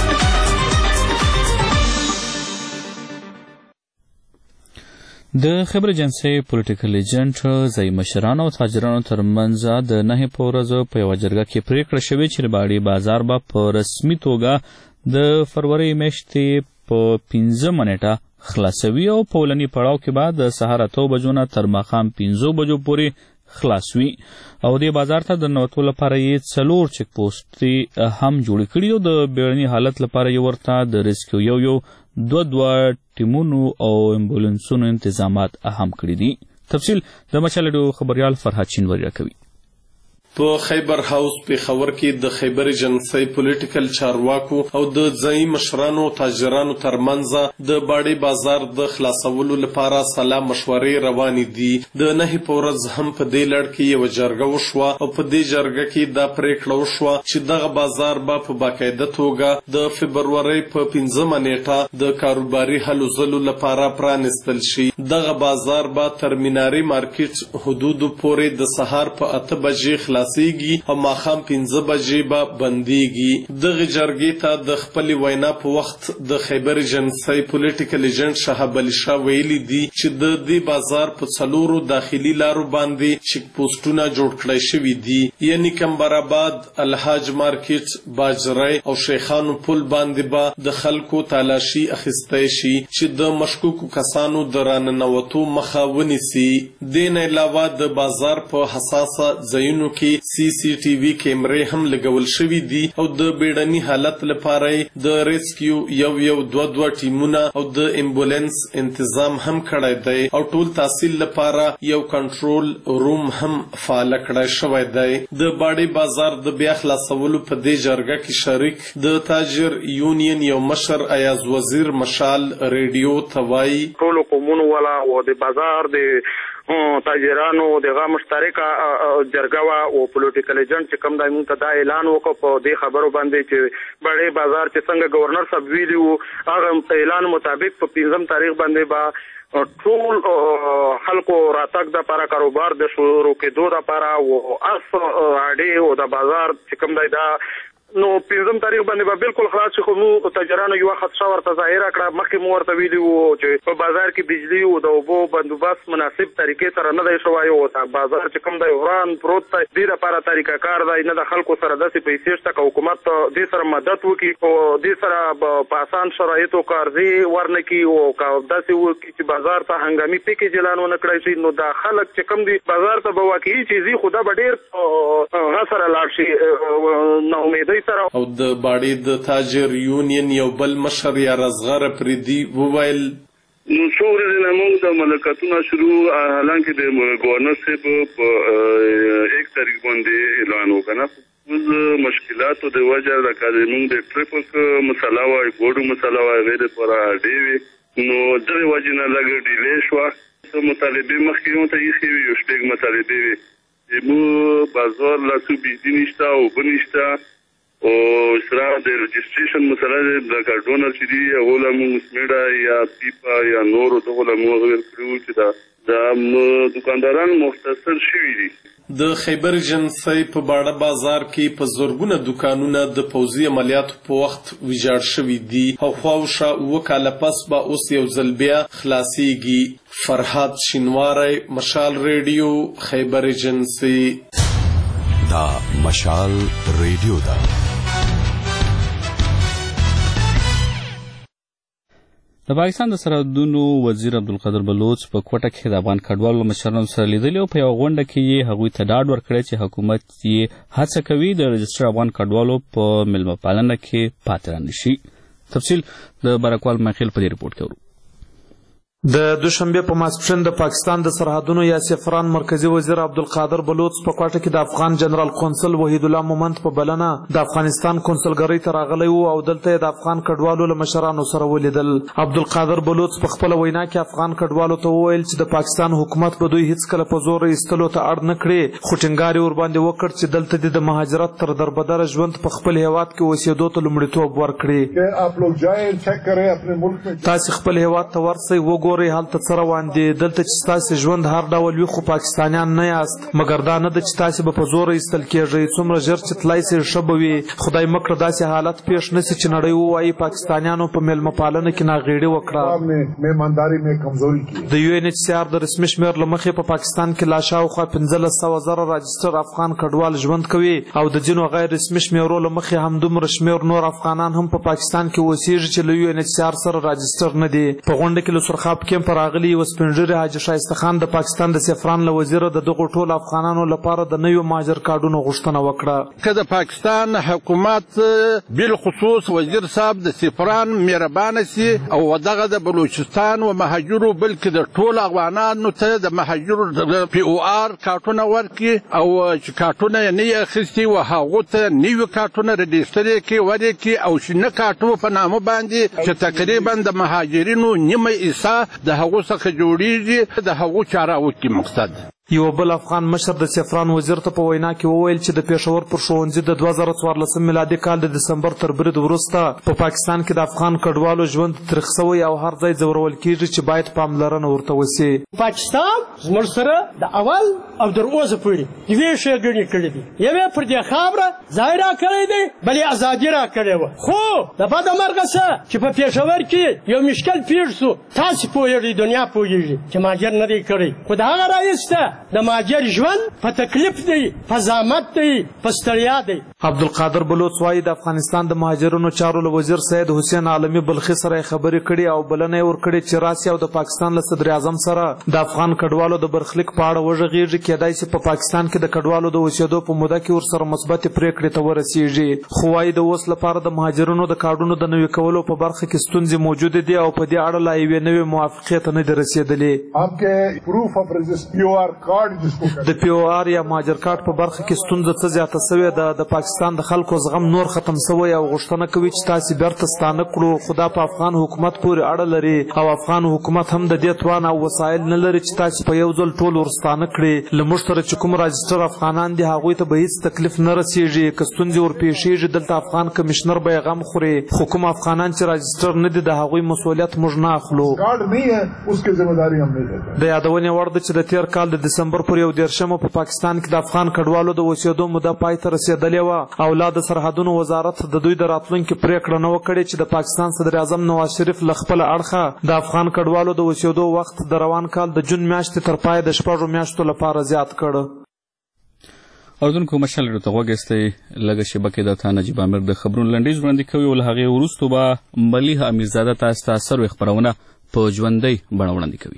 د خبر ایجنسی پولیټیکل ایجنټ ځایي مشرانو او تاجرانو ترمنځ د نهې په ورځ په یوه جرګه کې پریکړه شوې چې رباړي بازار به په رسمي توګه د فروری میاشتې په پنځمه نیټه خلاصوي او په اولني پړاو کې به د سهار اتو بجو نه تر ماښام پنځو بجو پورې خلاص وي او دې بازار ته د ننوتو لپاره یې څلور چک پوسټې هم جوړې کړي او د بیړني حالت لپاره یې ورته د ریسکیو یو یو دوه دوه ټیمونو او امبولانسونو انتظامات هم کړي دي. تفصیل د مشال ریډیو خبریال فرهاد شینواری راکوي. په خیبر هاوس پیښور کې د خیبر ایجنسی پولیټیکل چارواکو او د ځایي مشرانو تاجرانو ترمنځ د باډي بازار د خلاصولو لپاره سلا مشورې روانې دي. د نهې په ورځ هم په دې لړ کې یوه جرګه وشوه او په دې جرګه کې دا پریکړه وشوه چې دغه بازار به په باقاعده توګه د فبرورۍ په پنځمه نیټه د کاروباري هلو ځلو لپاره پرانیستل شي. دغه بازار به تر میناري مارکیټ حدودو پورې د سهار په اته بجې خلاص خلاصيږي او ماښام پنځه بجې به بنديږي. دغه جرګې ته د خپل وینا په وخت د خیبر ایجنسی پولیټیکل ایجنټ شهاب علي شاه ویلي دي چې د دې بازار په څلورو داخلي لارو باندې چک پوسټونه جوړ کړای شوي دي، یعنی کمبرآباد، الحاج مارکیټ، باجرۍ او شیخانو پل باندې به د خلکو تالاشي اخیستی شي چې د مشکوکو کسانو د راننوتو مخه ونیسي. دې نه علاوه د بازار په حساسه ځایونو کې سی سی ټي وي کیمرې هم لګول شوي دي او د بیړني حالت لپاره د ریسکیو یو یو دوه دوه ټیمونه او د امبولانس انتظام هم کړی دی او ټول تحصیل لپاره یو کنټرول روم هم فعال کړی شوی دی. د باډي بازار د بیا خلاصولو په دې جرګه کې شریک د تاجر یونین یو مشر ایاز وزیر مشال ریډیو ته وایي ټول قومونو والا او د بازار د تاجرانو دغه مشترکه جرګه وا او پولیټیکل ایجنټ چې کوم دای مونږ ته دا اعلان وکړ په دې خبرو باندې چې بڑے بازار چې څنګه گورنر صاحب ویلي وو هغه اعلان مطابق په پنځم تاریخ باندې با ټول خلکو راتګ د لپاره کاروبار د شروع کېدو د لپاره او اس اډې او د بازار چې کوم دای دا نو پنځم تاریخ باندې به بالکل خلاص شي. خو موږ تاجرانو یوه خدشه ورته ظاهره کړه. مخکې مو ورته ویلي وو چې په بازار کې بجلي او د اوبو بندوبست مناسب طریقې سره نه دی شوی او بازار چې کوم دی وران پروت دی، دې لپاره طریقه کار دی نه د خلکو سره داسې پیسې شته که حکومت دې سره مدد وکړي او دې سره په اسان شرایطو قرضې ورنکړي او که داسې وکړي چې بازار ته هنګامي پیکیج اعلان ونه کړی شي، نو دا خلک چې کوم دي بازار ته به واقعي چیزي خو دا به ډېر هغه سره لاړ شي ناامیدۍ سره. او د باډې د تاجر یونین یو بل مشر یا رزغره پریدي وویل نو څو ورځې نه موږ د ملاقاتونه شروع، حالانکه د ګورنر صاحب په ایک تاریخ باندې اعلان وکړ. اوس مشکلاتو د وجه لکه موږ د ټریفک مسله وای، ګوډو مسله وای، غیر پر اډې وي، نو دغه وجه نه لږ ډیلې شوه. مطالبې مخکې هم ته ایښې وي، یو شپږ مطالبې وي چې موږ بازار لا څو بجلي نشته، اوبه نشته او سره د رجسټریشن مسله لکه ډونر چې دي هغو له موږ سمیډه یا پیپا یا نورو دغو له موږ ویل کړي وو چې دا د دکانداران مختصر شوي دي. د خیبر ایجنسۍ په باړه بازار کې په زرګونه دکانونه د پوځي عملیاتو په وخت ویجاړ شوي دي او خواوشا اووه کاله پس به اوس یو ځل بیا خلاصیږي. فرهاد شینواری، مشال ریډیو، خیبر ایجنسۍ. دا مشال ریډیو ده. د پاکستان د سرحدونو وزیر عبدالقادر بلوچ په کوټه کې د افغان کډوالو مشرانو سره لیدلي او په یوه غونډه کې یې هغوی ته ډاډ ورکړی چې حکومت یې هڅه کوي د رجسټر افغان کډوالو په میلمه پالنه کې پاتې رانشي. تفصیل د برکوال مخیل په دې رپورټ کې ورو. د دوشنبه په ماسپښین د پاکستان د سرحدونو یا سفران مرکزی وزیر عبدالقادر بلوچ په کوټه کې د افغان جنرال قونسل وحید الله مومند په بلنه د افغانستان قونسلګرۍ ته راغلی و او دلته د افغان کډوالو له مشرانو سره ولیدل. عبدالقادر بلوچ په خپله وینا کې افغان کډوالو ته وویل چې د پاکستان حکومت به دوی هیڅکله په زور ایستلو ته اړ نه کړي، خو ټینګار یې ورباندې وکړ چې دلته دې د مهاجرت تر دربدره ژوند په خپل هیواد کې اوسېدو ته لومړیتوب ورکړي. تاسې خپل هیواد ته ورسئ، وګورئ هلته څه روان دي، دلته چې ستاسې ژوند هر ډول وي خو پاکستانیان نه یاست، مګر دا نه ده چې تاسې به په زوره ایستل کېږئ. څومره ژر چې تلای سئ ښه به وي. خدای مه کړه داسې حالت پیښ نه سي چې نړۍ ووایي پاکستانیانو په میلمه پالنه کې ناغېړي وکړه. د یو این ایچ سی آر د رسمي شمېر له مخې په پاکستان کې لا شاوخوا پنځلس سوه زره راجسټر افغان کډوال ژوند کوي او د ځینو غیر رسمي شمېرو له مخې همدومره شمېر نور افغانان هم په پاکستان کې اوسېږي چې له یو این ایچ سی آر سره راجسټر نه دي. په غونډه کې له سرخاب کیمپ راغلي یوه سپین ږیري حاجي ښایسته خان د پاکستان د سفران له وزیره د دغو ټولو افغانانو لپاره د نویو مهاجر کارډونو غوښتنه وکړه. که د پاکستان حکومت بالخصوص وزیر صاحب د سفران مهربانه سي او دغه د بلوچستان و مهاجرو بلکې د ټولو افغانانو ته د مهاجرو د پی او آر کارټونه ورکړي او چې کارټونه یې نه یې اخیستي و هغو ته نوي کارټونه رجسټر یې کړي ورکړي او شنه کارټو په نامه باندې چې تقریبا د مهاجرینو نیمه حصه د هغو څخه جوړیږي د هغو چاره وکړي مقصد. یو بل افغان مشر د سفران وزیر ته په وینا کې وویل چې د پېښور پر ښوونځي د دوه زره څوارلسم میلادي کال د دسمبر تر برید وروسته په پاکستان کې د افغان کډوالو ژوند تریخ سوی او هر ځای ځورول کېږي چې باید پاملرنه ورته وسي. پاکستان زموږ سره د اول او تر اوسه پورې یوې ښېګڼې کړې دي. یوې پر دې خاوره ځای راکړی دی، بلې ازادي راکړې وه. خو د بده مرغه څه چې په پېښور کې یو مشکل پېښ شو، تاسې پوهېږئ، دنیا پوهېږي چې مهاجر نه دی کړی، خو د هغه راایسته د مهاجر ژوند په تکلیف دی، په زحمت دی، په ستړیا دی. عبدالقادر بلوچ وایي د افغانستان د مهاجرینو چارو له وزیر سید حسین عالمي بلخي سره خبرې کړي او بلنه یې ورکړې چې راسي او د پاکستان له صدر اعظم سره د افغان کډوالو د برخلیک په اړه وغږېږي. کېدای شي په پاکستان کې د کډوالو د اوسېدو په موده کې ورسره مثبتې پرېکړې ته ورسېږي. خو وایي د اوس لپاره د مهاجرینو د کارډونو د نوي کولو په برخه کې ستونزې موجودې دي او په دې اړه لا یوې نوې موافقې ته نه دي رسېدلې. د پی او آر یا مهاجر کارت په برخه کې ستونزه څه زیاته سوې ده. د پاکستان د خلکو زغم نور ختم سوی او غوښتنه کوي چې تاسې بیرته ستانه کړو، خو دا په افغان حکومت پورې اړه لري او افغان حکومت هم د دې توان او وسایل نه لري چې تاسې په یو ځل ټول ورستانه کړي. له موږ سره چې کوم راجسټر افغانان دي هغوی ته به هېڅ تکلیف نه رسېږي. که ستونزې ورپېښېږي دلته افغان کمیشنر به یې غم خوري، خو کوم افغانان چې راجسټر نه دي د هغوی مسؤلیت موږ نه اخلو. د یادونې وړ ده چې د تېر کال د دسمبر پر یو دیرشمه په پاکستان کې د افغان کډوالو د اوسېدو موده پای ته رسېدلې وه او لا د سرحدونو وزارت د دوی د راتلونکي پریکړه نه وه کړې چې د پاکستان صدر اعظم نواز شریف له خپله اړخه د افغان کډوالو د اوسېدو وخت د روان کال د جون میاشتې تر پای د شپږو میاشتو لپاره زیات کړ. اردوونکو مشال ته غوږ ایستی لږه شیبه کې درته نجیب عامر د خبرونو لنډیز وړاندې کوي او له هغې وروستو به ملیحه امیرزاده تاسو ته سروې خپرونه په ژوندۍ بڼه وړاندې کوي.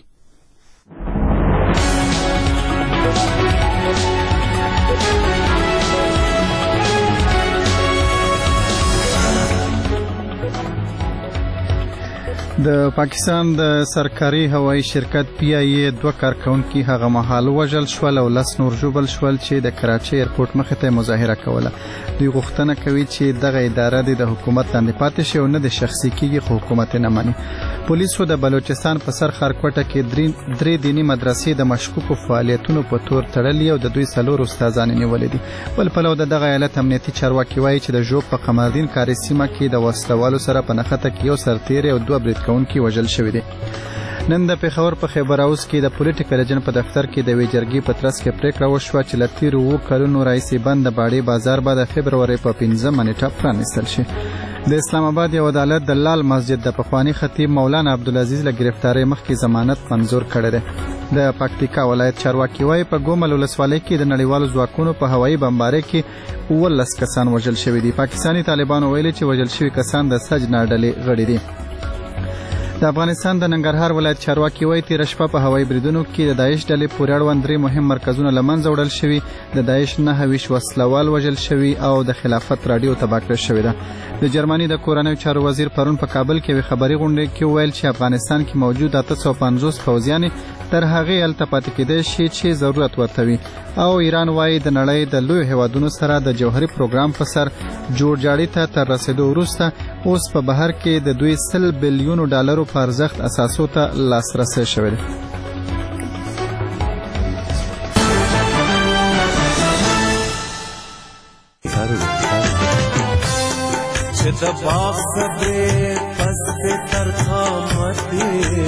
د پاکستان د سرکاري هوایي شرکت پی آی ای دوه کارکونکي هغه مهال وژل شول او لس نور ژوبل شول چې د کراچۍ ایرپورټ مخې ته مظاهره کوله. دوی غوښتنه کوي چې دغه اداره د حکومت لاندې پاتې شي او نه د شخصي کیږي خو حکومت نه مني. پولیسو د بلوچستان په سر خارکوټه کې درې دیني مدرسې د مشکوکو فعالیتونو په تور تړلې او د دوی څلور استادان نیولې دي. بل پلو د دغه ایالت امنیتي چارواکي وایي چې د ژوب په قمردین کاري سیمه کې د وسلوالو سره په نښته کې یو سرتیری او دوه برید کوونکي وژل شوي دي. نن د پېښور په خیبر هاوس کې د پولیټیکل ایجنټ په دفتر کې د یوې جرګې په ترڅ کې پریکړه وشوه چې له تېرو اووه کلونو راهیسې بند د باډې بازار به د فبرورۍ په پنځمه نیټه پرانیستل شي. د اسلام آباد یو عدالت د لال مسجد د پخواني خطیب مولانا عبدالعزیز له گرفتارۍ مخکې ضمانت منظور کړی دی. د پکتیکا ولایت چارواکي وایي په ګومل ولسوالۍ کې د نړیوالو ځواکونو په هوایي بمبارۍ کې اوولس کسان وژل شوي دي. پاکستاني طالبانو ویلي چې وژل شوي کسان د سجنا ډلې غړي دي. د افغانستان د ننګرهار ولایت چارواکي وایي تېره شپه په هوایي بریدونو کې د داعش ډلې پورې اړوند درې مهم مرکزونه له منځه وړل شوي. د داعش نهه ویشت وسلوال وژل شوي او د خلافت راډیو تباه کړل شوې ده. د جرمني د کورنیو چارو وزیر پرون په کابل کې یوې خبري غونډې کې وویل چې افغانستان کې موجود اته سوه پنځوس پوځیان تر هغې هلته پاتې کېدی شي چې ضرورت ورته وي. او ایران وایي د نړۍ د لویو هیوادونو سره د جوهري پروګرام په سر جوړجاړي ته تر رسېدو وروسته اوس په بهر کې د دوی سل بلیونو ډالرو په ارزښت اساسو ته لاسرسی شوی دی. چې د باغ صبرې پس په ترخامتې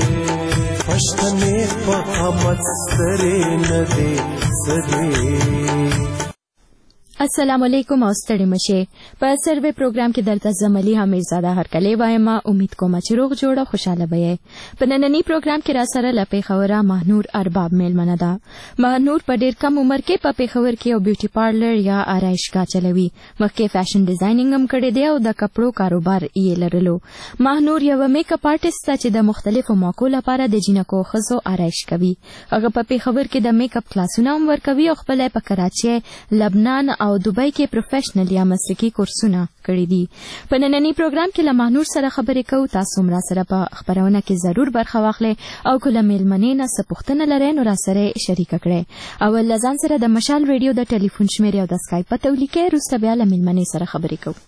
پښتنې په قامت سترې نه دې سدې. السلام علیکم او ستړي مشه. په سروې پروګرام کې درته زملی امیرزاده هرکلی وایم. امید کوم چې روغ جوړ او خوشاله به. په نننی پروګرام کې را سره له پیښوره مهنور ارباب میلمنه ده. مهنور په ډیر کم عمر کې په پیښور کې یو بیوټي پارلر یا آرایشګاه چلوي. مخکې فیشن ډیزاینینګ هم کړی دی او د کپړو کاروبار یې لرلو. مهنور یو میک اپ آرټیسټ ده چې د مختلفو موقعو لپاره د جینکو ښځو آرایش کوي. هغه په پیښور کې د میک اپ کلاسونه هم ورکوي او خپل په کراچۍ، لبنان او دوبۍ کې پروفیشنل یا مسلکي کورسونه کړي دي. په نننی پروګرام کې له مهنور سره خبرې کوو. تاسو هم را سره په خبرونه کې ضرور برخه واخلئ او که له میلمنې نه څه پوښتنه لرئ نو را سره شریکه کړئ. اول له ځان سره د مشال ریډیو د ټلیفون شمیرې او د سکایپ پته ولیکئ. وروسته بیا له میلمنې سره خبرې کوو.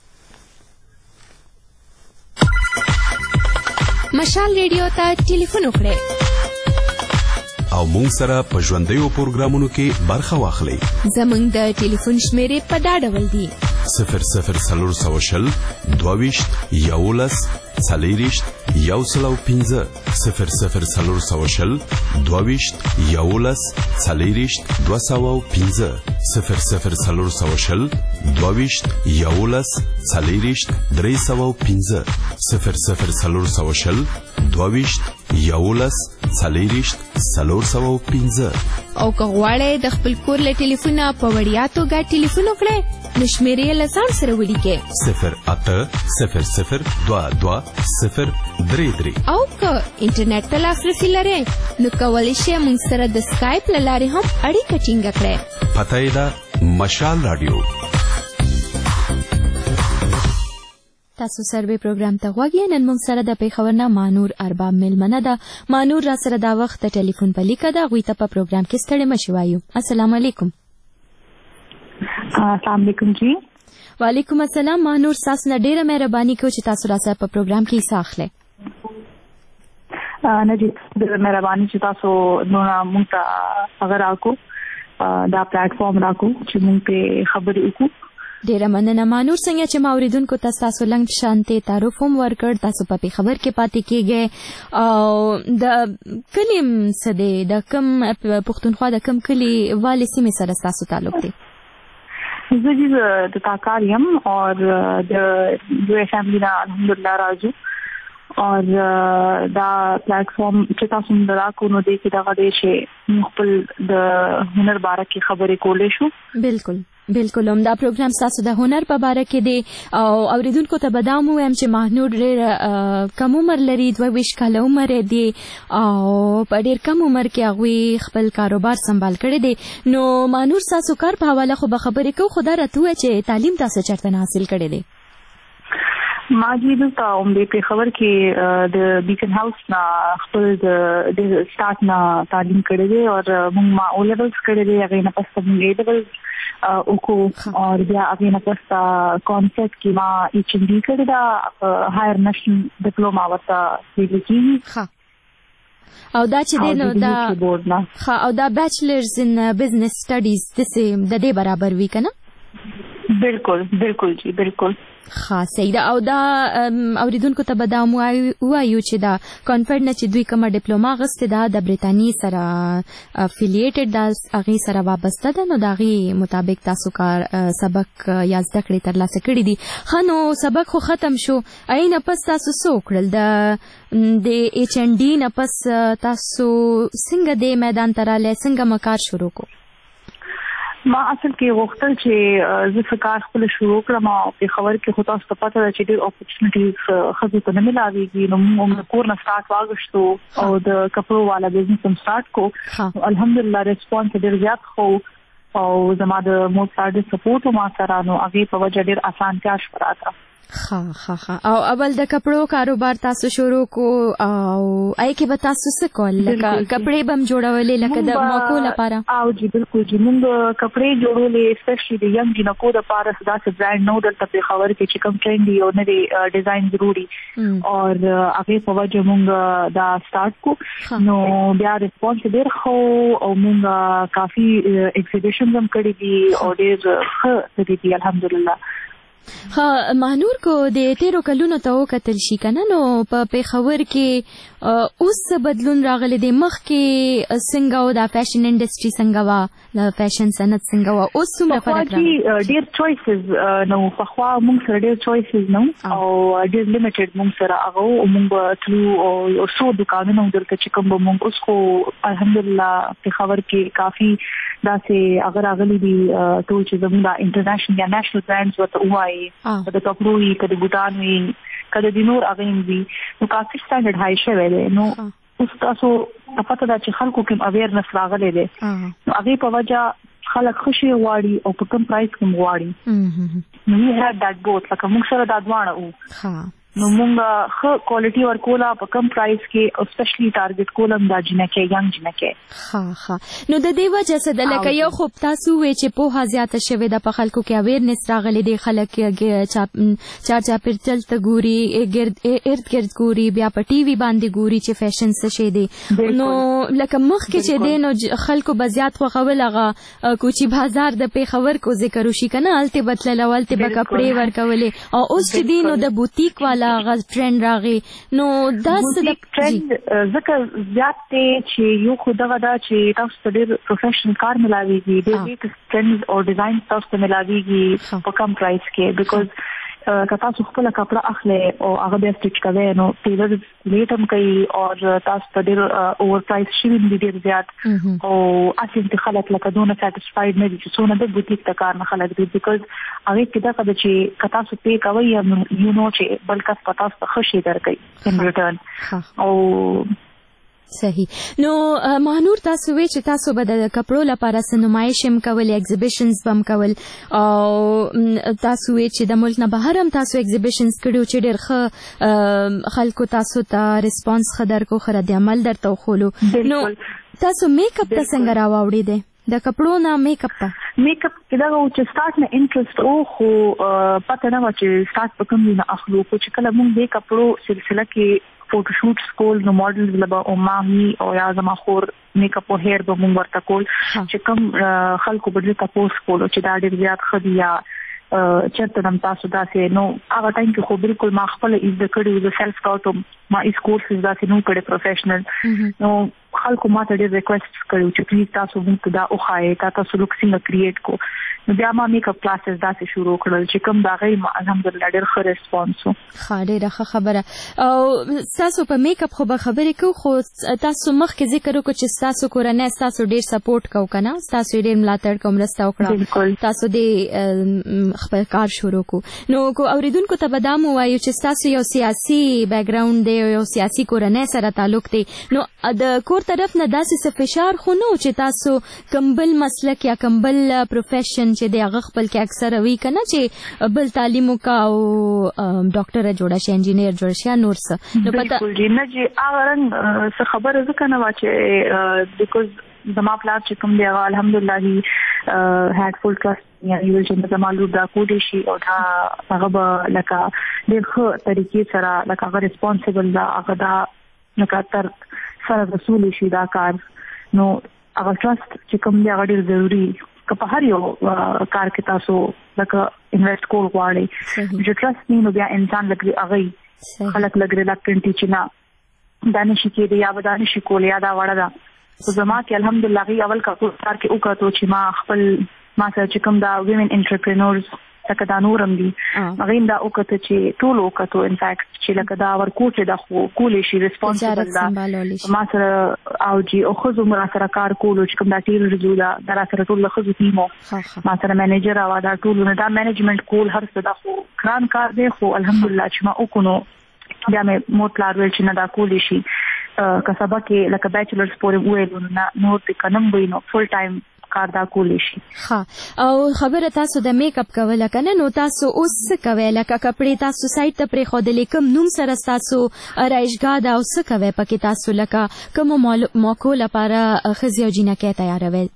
مشال ریډیو ته ټلیفون وکړئ او مونږ سره په ژوندیو پروګرامونو کې برخه واخلئ. زمونږ د ټلیفون شمیرې په دا ډول دي: صفر صفر څلور سوه شل دوه ویشت یولس څلېرویشت یو سل او پنځه صفر صفر څلور سوه شل دوه ویشت یولس څلېرویشت دوه سوه او پنځه صفر صفر څلور سوه شل دوه ویشت یولس څلېرویشت درې سوه او پنځه صفر صفر څلور سوه شل دوه ویشت یولس څلېرویشت څلور سوه او پنځه. او که غواړئ د خپل کور له ټلیفونه په وړیا توګه ټلیفون وکړئ نو شمیرې یې له ځان سره ولیکئ: صفر اته صفر صفر دوه دوه صفر درې درې. او که انټرنیټ ته لاسرسي لرئ نو کولی شئ موږ سره د سکایپ له لارې هم اړیکه ټینګه کړئ. پته یې ده مشال راډیو. تاسو سروې پروګرام ته غوږ یې. نن موږ سره د پیښور نه مهنور ارباب میلمنه ده. مهنور را سره دا وخت د ټلیفون په لیکه ده. هغوی ته په پروګرام کې ستړي مه شئ وایو. السلام علیکم. السلام علیکم جی. وعلیکم السلام. مهنور ستاسو نه ډېره مهرباني کوو چې تاسو را سره په پروګرام کې حصه اخلئ. نه جی ډېره مهرباني چې تاسو نو موږ ته هغه راکو دا پلیټفارم راکو چې موږ پې خبرې وکړو. ډیره مننه مانور څنګه چې ما اوریدونکو ته تاسو لنګ شانتي تعارف هم ورکړ تاسو په خبر کې پاتې کیږئ او د کلیم سده د کم پښتونخوا د کم کلی والي سیمه سره تاسو تعلق دی زه د تاکار یم او د یو فیملی نه الحمدلله راځو اور دا پلیټفارم چې تاسو موږ راکو نو د کې دغه د شي خپل د هنر باره کې خبرې کولې شو بالکل بالکل هم دا پروګرام تاسو د هنر په باره کې دی او اوریدونکو ته بدام وایم چې ماهنور ډېر کم عمر لري دوه ویشت کاله عمر دی او په ډېر کم عمر کې هغوی خپل کاروبار سنبال کړی دی نو ماهنور تاسو کار په حواله خو به خبرې کوو خو دا راته ووایه چې تعلیم تاسو چېرته نه حاصل کړی دی ما چې دلته عمدې پېښور کې د بیکن هاوس نه خپل د سټارټ نه تعلیم کړی دی او موږ ما او لیولز کړی دی هغې نه پس موږ اے لیولز وکړو او بیا هغې نه پس کانسپټ کې ما ایچ این ډي کړې ده هایر نشنل ډپلوما ورته ویل کېږي او دا چې دی نو دا ښه او دا بیچلرز ان بزنس سټډیز داسې د دې برابر وي که نه بالکل بالکل جی بالکل خاص صحیح او دا اوریدونکو ته به دا وایو چې دا کانفرډ نه چې دوی کومه ډیپلوما غوښتې ده د برېټانیې سره افیلیټډ ده هغې سره وابسته ده نو د هغې مطابق تاسو کار سبق یا زده کړې ترلاسه کړي دي ښه نو سبق خو ختم شو هغې نه پس تاسو څه وکړل د د ایچ این ډي نه پس تاسو څنګه دې میدان ته راغلی څنګه مو کار شروع کړو ما اصل کې غوښتل چې زه څه کار خپل شروع کړم او په خبر کې خو تاسو ته پته ده چې ډېر اپورچونټیز ښځو ته نه ملاویږي نو موږ د کور نه سټارټ واغښتو او د کپړو والا بزنس هم سټارټ کو الحمدلله ریسپانس ډېر زیات خو او زما د مور پلار د سپورټ ما سره نو هغې په وجه ډېر اسانتیا شوه راته ښه ښه ښه او اول د کپړو کاروبار تاسو شروع کو او ای کې به تاسو څه کول لکه کپړې به هم جوړولې لکه د موکو لپاره او جی بالکل جی موږ کپړې جوړولې سپیشلی د ینګ جنکو دپاره داسې برانډ نو دلته پېښور کې چې کوم ټرینډي او نوې ډیزاین ضروري او هغې په وجه موږ دا سټارټ کو نو بیا ریسپانس ډېر ښه او موږ کافي ایکزیبیشنز هم کړي دي او ډېر ښه دي دي الحمدلله ها مانور کو د تیرو کلونو ته وکتل شي کنه نو په پیښور کې اوس بدلون راغلی دی مخ کې څنګه او د فیشن انډستری څنګه وا د فیشن صنعت څنګه وا اوس څومره فرق راغلی ډیر چويسز نو په خوا موږ سره ډیر چويسز نو او ډیر لیمیټډ موږ سره هغه موږ تلو او څو دکانونه درته چې کوم موږ اوس کو الحمدلله پیښور کې کافي داسې اگر اغلی دي ټول چې زموږ د انټرنیشنل یا نېشنل برانډز ورته وایي کله کپړو وي کله بوټان وي کله د نور اغین وي نو کافي سټانډرډ هاي شوی دی نو اوس تاسو پته ده چې خلکو کې اویرنس راغلی دی نو هغې په وجه خلک ښه شی غواړي او په کوم پرایس کې غواړي نو وی هیډ دیټ بوت لکه موږ سره دا دواړه وو نو موږ ښه کوالټي ورکوله په کم پرایس کې او سپیشلی ټارګټ کولم دا جنکې ینګ جنکې ها ها نو د دې وجه څه د لکه یو خو تاسو وې چې پوهه زیاته شوې ده په خلکو کې اویرنس راغلی دی خلک چار چاپېرچل ته ګوري ارد ګرد ګوري بیا په ټي وي باندې ګوري چې فیشن څه شی دی نو لکه مخکې چې دی نو خلکو به زیات خوښول هغه کوچي بازار د پیښور کو ذکر وشي که نه هلتې به تلله هلتې به کپړې ورکولې او اوس چې دی نو د بوتیک والا غز ټرند راغی نو دا څه د ټرند ځکه زیات دی چې یو خو دغه دا چې تاسو ته ډېر پروفیشنل کار ملاویږي ډېر لیټسټ ټرندز او ډیزاین تاسو ته ملاویږي په کم پرایس کې بیکاز که تاسو خپله کپړه اخلئ او هغه بیا سټیچ کوئ نو ټیلر لیټ هم کوي او تاسو ته ډېر اوور پرایس شوي دي ډېر زیات او هسې خلک لکه دونه سیټسفاید نه دي چې څونه د بوتیک د کار نه خلک دي بیکاز هغې کې دغه ده چې که تاسو پې کوئ یو نو چې بل کس په تاسو ته ښه شی درکوي ان ریټرن او صحیح نو مانور تاسو وی چې تاسو به د کپړو لپاره څه نمایش هم کول ایگزیبیشنز به هم کول او تاسو وی چې د ملک نه بهر هم تاسو ایگزیبیشنز کړي چې ډېر ښه خلکو تاسو ته ریسپانس ښه درکړو ښه رد عمل درته وښولو نو تاسو میک اپ ته څنګه راواوړې دی د کپړو نه میک اپ ته میک اپ کې دغه چې سټارټ نه انټرست او خو پته نه وه چې سټارټ په کوم نه اخلو خو چې کله موږ د کپړو سلسله کې فوټو شوټس کول نو ماډلز لبا او مامي او یا زما خور میک اپ او هیر به موږ ورته کول چې کوم خلکو به دې تاسو کول چې دا ډېر زیات ښه دي یا چرته نم تاسو داسې نو هغه ټایم کې خو بالکل ما خپل از د کړي د سیلف ټاوټ ما اس کورسز داسې نو کړي پروفیشنل نو خلکو ما ته ډېر ریکوېست کړو چې پلیز تاسو موږ دا اوخایې تا تاسو لوک څنګه کریټ کو نو بیا ما میک اپ کلاسز داسې شروع کړل چې کوم دا غي الحمدلله ډېر ښه ریسپانس وو. ښه ډېره ښه خبره. او تاسو په میک اپ خو به خبرې کوو خو تاسو مخکې ذکر وکړو چې تاسو کورنۍ تاسو ډېر سپورټ کوو که نه تاسو ډېر ملاتړ کوو مرسته وکړه تاسو د خپل کار شروع کو نو کو اوریدونکو ته به دا مو وایو چې تاسو یو سیاسي بیک ګراوند دی یو سیاسي کورنۍ سره تعلق دی نو د کور طرف نه داسې څه فشار خو نه چې تاسو کمبل مسلک یا کمبل پروفیشن چې دی هغه خپل کې اکثر وی کنه چې بل تعلیم وکا او ډاکټر جوړ شي انجینیر جوړ شي نور څه نو پتا بالکل نه جی اورن څه خبره ځکه نه واچې بیکوز زما پلار چې کوم دی الحمدلله هی هاد فول ټرست یا یو چې زما لور دا کوډ شي او دا هغه به لکه ډېر ښه طریقې سره لکه هغه ریسپانسیبل دا هغه دا لکه تر سره رسول شي دا کار نو هغه ټرست چې کوم دی هغه ډېر ضروري که په هر یو کار کې تاسو لکه انویسټ کول غواړئ چې ټرست نه نو بیا انسان لګي هغه خلک لګي لاکټنټي چې نه دا نشي کېدی یا به دا نشي کولی یا دا وړه ده خو زما کې الحمدلله غي اول کار کې وکړو چې ما خپل ما سره چې کوم دا ویمن انټرپرینورز لکه دا نورم دي هغه دا وکړو چې ټول وکړو ان فیکټ چې لکه دا ورکوټ د خو کولې شي ریسپانسیبل دا ما سره او جی او خو زما سره کار کولو چې کوم دا ټیر رجو دا دا سره ټول خو تیمو ما سره منیجر او دا ټول نه دا منیجمنت کول هر څه دا خو کران کار دی خو الحمدلله چې ما وکړو بیا مې مو پلار ویل چې نه دا کولې شي کسبه کې لکه بیچلرز پورې ویل نه نور د کنم وینو فل ټایم کار دا کولی شي. ها او خبره تاسو د میک اپ کوله کنه نو تاسو اوس څه کوي لکه کپړې تاسو سایت ته پرې خو د لیکم نوم سره تاسو رایشګاه دا اوس څه کوي پکې تاسو لکه کوم موکو لپاره خزي او جنکه تیاروي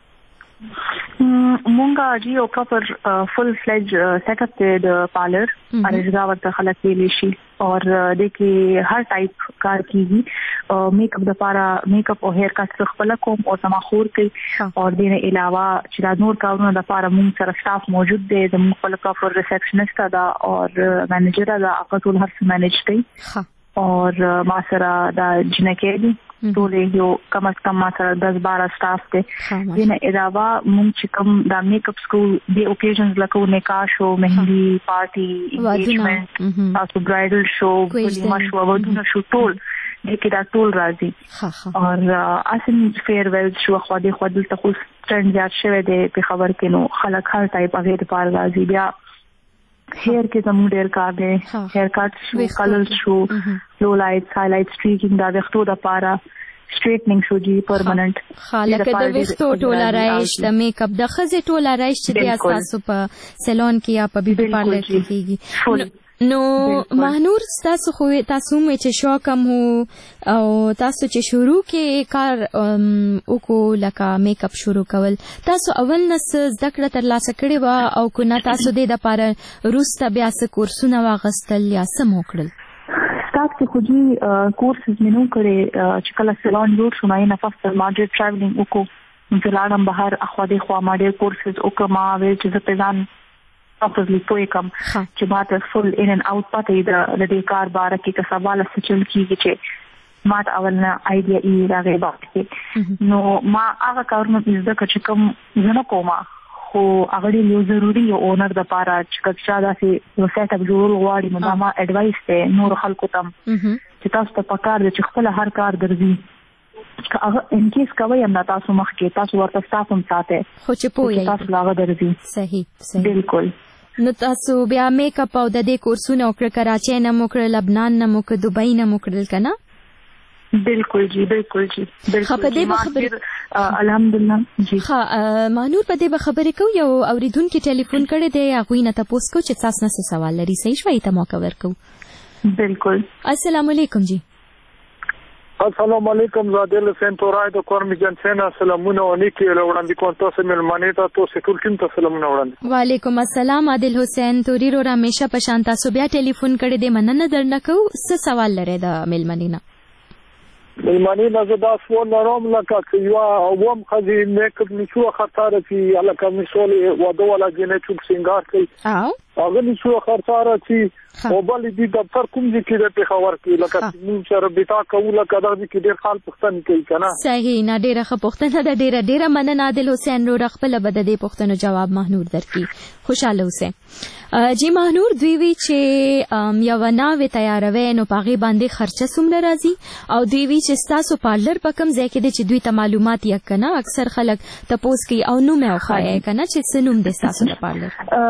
مونږه جی او پراپر فل فلیج سیټ اپ د پارلر رایشګاه ورته خلک ویلی شي اور د کې هر ټایپ کار کیږي میک اپ د لپاره میک اپ او هیر کټ خپل کوم او تماخور کوي اور دینه علاوه چې د نور کارونو د لپاره موږ سره سټاف موجود دی د موږ خپل پراپر ریسپشنست دا اور منیجر دا هغه ټول هر څه مینیج کوي اور ما سره د جنکه دي ټول یو کم از کم ما سره دس بارہ سټاف دی دینه علاوه موږ چې کوم د میک اپ سکول دی اوکیژنز لکه نکاح شو مهندی پارټي انګیجمنت تاسو برایډل شو ولیمه شو ودونه شو ټول دغه دا ټول راځي اور اسن فیرویل شو خو دې خو دلته خو ټرند زیات شوی دی په خبر کې نو خلک هر ټایپ هغه د پار راځي بیا هیر کې زموږ ډېر کار دی هیر کټ شو کلر شو لو لایټ هایلایټ سټریټینګ دا وختو د پاره سټریټنینګ شو جی پرمننٹ خالق د وختو ټوله رایش د میک اپ د خزه ټوله رایش چې د اساسو په سالون کې یا په بیوټي پارلر کې کیږي نو مهنور تاسو خو تاسو مې چې شوق هم او تاسو چې شروع کې کار وکړو لکه میک اپ شروع کول تاسو اول نس زده کړه ترلاسه کړې و او کو نه تاسو د لپاره روسته بیا څه کورسونه واغستل یا څه مو کړل سٹارټ کې خو جی کورسز مې نو کړې چې کله سالون جوړ شو نه فصل ما ډېر ټراولینګ وکړو چې لاړم بهر اخوا دې خوا ما ډېر کورسز وکړم ما ویل چې زه په ځان اصلي پوي کوم چې ما ته فل ان ان اوټ پته د دې کار باره کې څه سوال څه چل کیږي چې ما ته اول نه آیډیا ای راغی باندې نو ما هغه کارونه زده چې کوم زنه کومه خو هغه یو ضروری یو اونر د پاره چې کچا داسې یو سیټ اپ جوړول غواړي نو ما اډوایس ته نور خلکو ته چې تاسو ته پکار دي چې خپل هر کار درځي که هغه ان کیس کوي هم تاسو مخ کې تاسو ورته تاسو هم ساته خو چې پوي تاسو لاغه درځي صحیح صحیح بالکل نو تاسو بیا میک اپ او د دې کورسونه وکړه کراچۍ نه مو کړل لبنان نه مو کړل دوبۍ نه مو کړل کنه بالکل جی بالکل جی بالکل په دې خبرې الحمدلله جی ها مانور په دې خبرې کو یو اوریدونکو ټلیفون کړی دی هغه نه تاسو کو چې تاسو نه سوال لري صحیح شوي ته موقع ورکو بالکل السلام علیکم جی السلام علیکم زادل حسین تورای د کورمی جنسینا سلامونه ونیکی وړاندې کوم تاسو ملمنې ته تاسو ټول ټیم ته سلامونه وړاندې وعلیکم السلام عادل حسین توري رو همیشه په شان تاسو بیا ټلیفون کړی دی مننه درنکو څه سوال لري د ملمنې نه ملمنې نه زه دا سوال لرم لکه که یوه اووم ښځې میک اپ نیچوه خطاره چې لکه مثال واده والا جنې چوک سینګار کوي هغه نیچوه خطاره چې او بل دې دفتر کوم ځای کې د پېښور کې لکه موږ سره بتا کوو لکه دا چې ډېر خال پوښتنې کوي که نه صحیح نه ډېره ښه پوښتنه ده ډېره ډېره مننه عادل حسین وروره خپله به د دې پوښتنو جواب مهنور درکړي خوشحاله اوسئ جی مهنور دوی وی چې یوه ناوې تیاروئ نو په هغې باندې خرچه څومره راځي او دوی وی چې ستاسو پارلر په کوم ځای کې دی چې دوی ته معلومات یې که نه اکثر خلک تپوس کوي او نوم یې وښایئ که نه چې څه نوم دی ستاسو د پارلر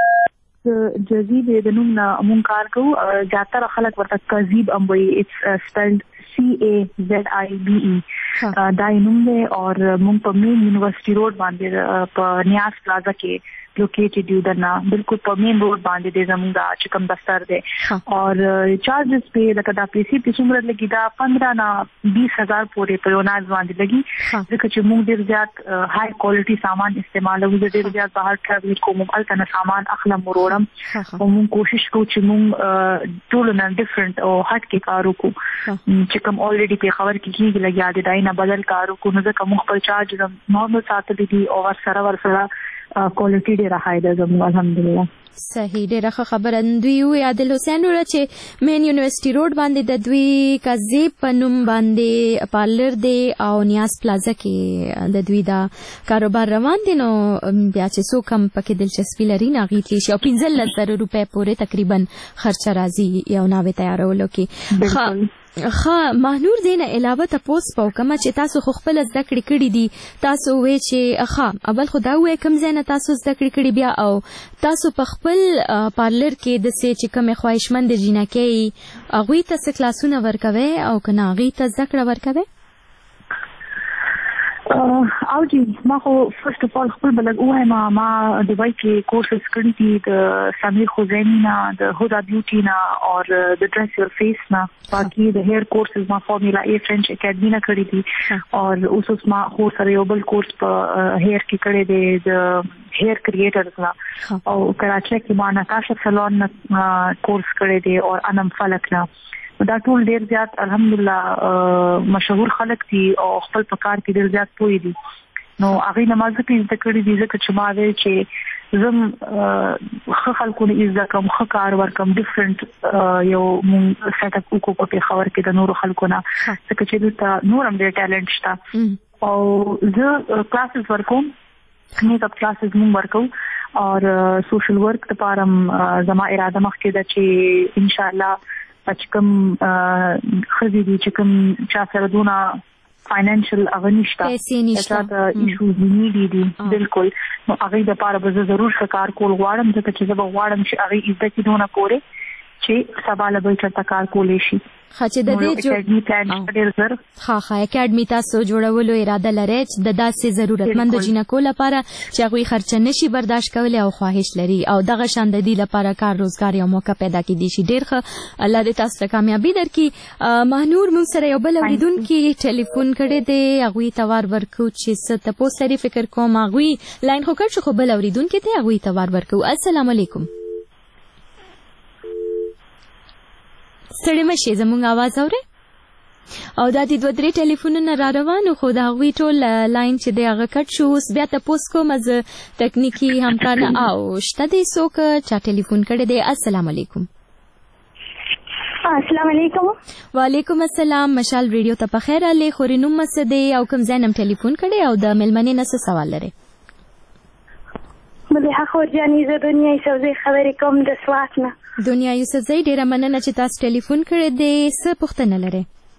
جزیب د نوم نه مونږ کار کوو زیاتره خلک ورته کذیب هم وایي اټس سپیلډ سی اے زیډ آئی بی ای دا یې نوم دی او مونږ په مین یونیورسټي روډ باندې په نیاز پلازا کې لوکیټډ یو دنه بالکل په مین روډ باندې دی زموږ دا چې کوم دفتر دی او چارجز په لکه دا پیسې په څومره لګي دا پندرہ نه بیس هزار پورې په یو ناز باندې لګي ځکه چې موږ ډېر زیات های کوالټي سامان استعمالوو ډېر زیات بهر ټراول کوو الته نه سامان اخلم وروړم او موږ کوشش کوو چې موږ ټول نه ډیفرنٹ او هټ کې کار وکړو چې کوم الریډي په خبر کې کېږي لګیا دی دا نه بدل کار وکړو نو ځکه موږ خپل چارج نورمال ساتلي دي او ورسره ورسره کوالټي ډېره های ده زموږ الحمدلله صحیح ډېره ښه خبره دوی ووایي عادل حسین وروره چې مین یونیورسټي روډ باندې د دوی کذیب په نوم باندې پارلر دی او نیاز پلازا کې د دوی دا کاروبار روان دی نو بیا چې څوک هم پکې دلچسپي لري نو هغې تلی شي او پنځلس زره روپۍ پورې تقریبا خرچه راځي یو ناوې تیارولو کې ښه مهنور دی نه علاوه تپوس په وکړمه چې تاسو خو خپله زده کړې کړي دي تاسو ووایئ چې ښه اول خو دا ووایئ کوم ځای نه تاسو زده کړې کړي بیا او تاسو په خپل پارلر کې داسې چې کومې خواهشمندې جینکۍ یي هغوی ته څه کلاسونه ورکوئ او که نه هغوی ته زده کړه ورکوئ او جی ما خو فرست اف آل خپل بلګ وای ما ما دبي کې کورسز کړی دي د سمیر خوزینی نه د هدا بیوټی نه او د ډریس یور فیس نه باقي د هیر کورسز ما فارمولا ای فرنچ اکیډمي نه کړی دي او اوس ما خو سره یو بل کورس په هیر کې کړی دی د هیر کریټرز نه او کراچۍ کې ما ناتاشا سالون نه کورس کړی دی او انم فلک نه دا ټول ډیر زیات الحمدلله مشهور خلک دي او خپل په کار کې ډیر زیات پوهې دي نو هغې نه ما ځکه زده کړي دي ځکه چې ما ویل چې زه ښه خلکو نه زده کړم ښه کار ورکړم ډفرنټ یو مونږ سیټ اپ وکړو په پېښور کې د نورو خلکو نه ځکه چې دلته نور هم ډېر ټیلنټ شته او زه کلاسز ورکوم میک اپ کلاسز مونږ ورکوو او سوشل ورک دپاره هم زما اراده مخکې ده چې انشاءالله چې کوم ښځې دي چې کوم چا سره دونه فاینانشل هغه نشته چا ته ایشوز نیډي دي بالکل نو هغې دپاره به زه ضرور ښه کار کول غواړم ځکه چې زه به غواړم چې هغې زده کړي دونه پورې چې سبا له بل چېرته کار کولی شي ښه چې د دې ښه ښه اکیډمي تاسو جوړولو اراده لرئ چې د داسې ضرورتمندو جینکو لپاره چې هغوی خرچه نشي برداشت کولی او خواهش لري او دغه شان د دې لپاره کار روزګار یو موقع پیدا کیدی شي ډېر ښه الله دې تاسو ته کامیابي درکړي مهنور موږ سره یو بل اورېدونکي ټلیفون کړی دی هغوی ته وار ورکوو چې څه تپوس لري فکر کوم هغوی لاین خو کړ شو خو بل اورېدونکي دی هغوی ته وار ورکوو السلام علیکم ستړي مشئ زموږ اواز اورئ او دا د دوه درې ټلیفونونه را روانو خو د هغوی ټول لاین چې دی هغه کټ شو اوس بیا تپوس کوم زه تکنیکي همکار نه او شته دی څوک چا ټلیفون کړی دی السلام علیکم السلام علیکم وعلیکم السلام مشال ریډیو ته په خیر راغلی خورې نوم څه دی او کوم ځای نه م ټلیفون کړی او د میلمنې نه څه سوال لرئ مدیحه خورجاني زه دنیا یوسفزۍ خبرې کوم د سوات نه دنیا یوسفزۍ ډېره مننه چې تاسو ټلیفون کړی دی څه پوښتنه لرئ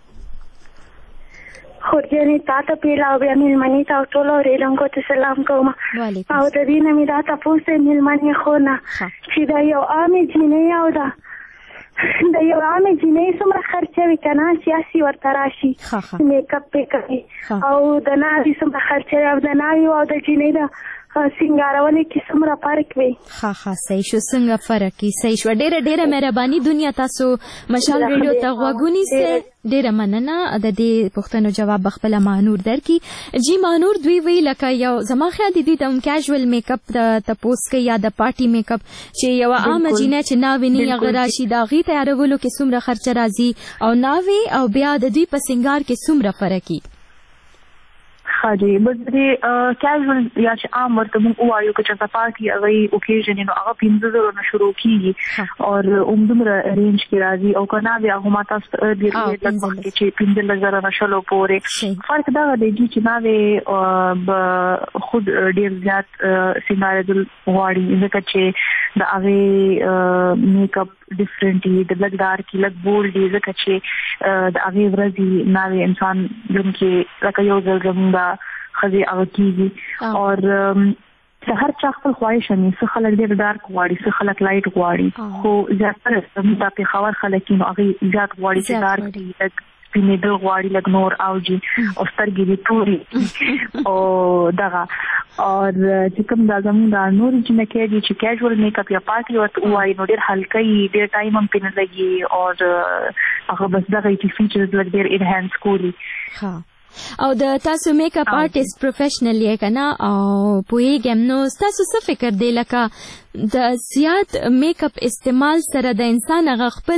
خورجاني تا ته پیله او بیا میلمنې ته او ټولو اورېدونکو ته سلام کوم او د دې نه مې دا تپوس دی میلمنې خو نه چې دا یو عامې جینۍ او ده د یو عامې جینۍ څومره خرچه وي که نه سیاسي ورته راشي میک اپ پې کوي او د ناوې څومره خرچه وي او د ناوې او د جینۍ د سنگارولې کې څومره فرق وي. ها ها صحیح شو. څنګه فرق کی صحیح شو. ډیره ډیره مهرباني دنیا تاسو مشال ریډیو ته غوږونی سه ډیره مننه د دې پوښتنو جواب بخپله مانور درکي. جی مانور دوی وی لکه یو زما خیال دي د کیژوال میک اپ د تپوس کې یا د پارټي میک اپ چې یو عام جینه چې ناویني هغه راشي دا غي تیارولو کې څومره خرچه راځي او ناوي او بیا د دوی په سنگار کې څومره فرق وي. خاجي بس دې کیژوال یا چې عام ورته موږ وایو چې د پارټي هغه اوکیژن نو هغه پنځه زره نه شروع کیږي او عمره رینج کې راځي او کنا بیا هم تاسو ډېر ډېر لږ چې پنځه زره نه شلو پورې فرق دا دی چې ناوې خود ډېر زیات سینارې دل واړي ځکه چې د هغه میک اپ ډیفرنټلی د لږ ډارک لږ بولډ ځکه چې د هغه ورځي ناوې انسان جون کې لکه یو ځل زموږ خزي هغه کیږي او هر چا خپل خواهش نه څه خلک ډېر ډارک غواړي څه خلک لایټ غواړي خو زیاتره زموږ په خبر خلک نو هغه زیات غواړي چې ډارک دي سپینې دل غواړي لږ نور اوجي او سترګې دې توري او دغه او چې کوم دا زموږ د نور چې نه کېږي چې کیژوال میک اپ یا پارټي ورته وایي نو ډېر هلکې ډېر ټایم هم پې نه لګي او هغه بس دغه چې فیچرز لږ ډېر انهانس کولی. ها او د تاسو میک اپ آرټیست پروفیشنل یې کنه او پوهیږم نو تاسو څه فکر دی لکه د زیات میک اپ استعمال سره د انسان هغه خپل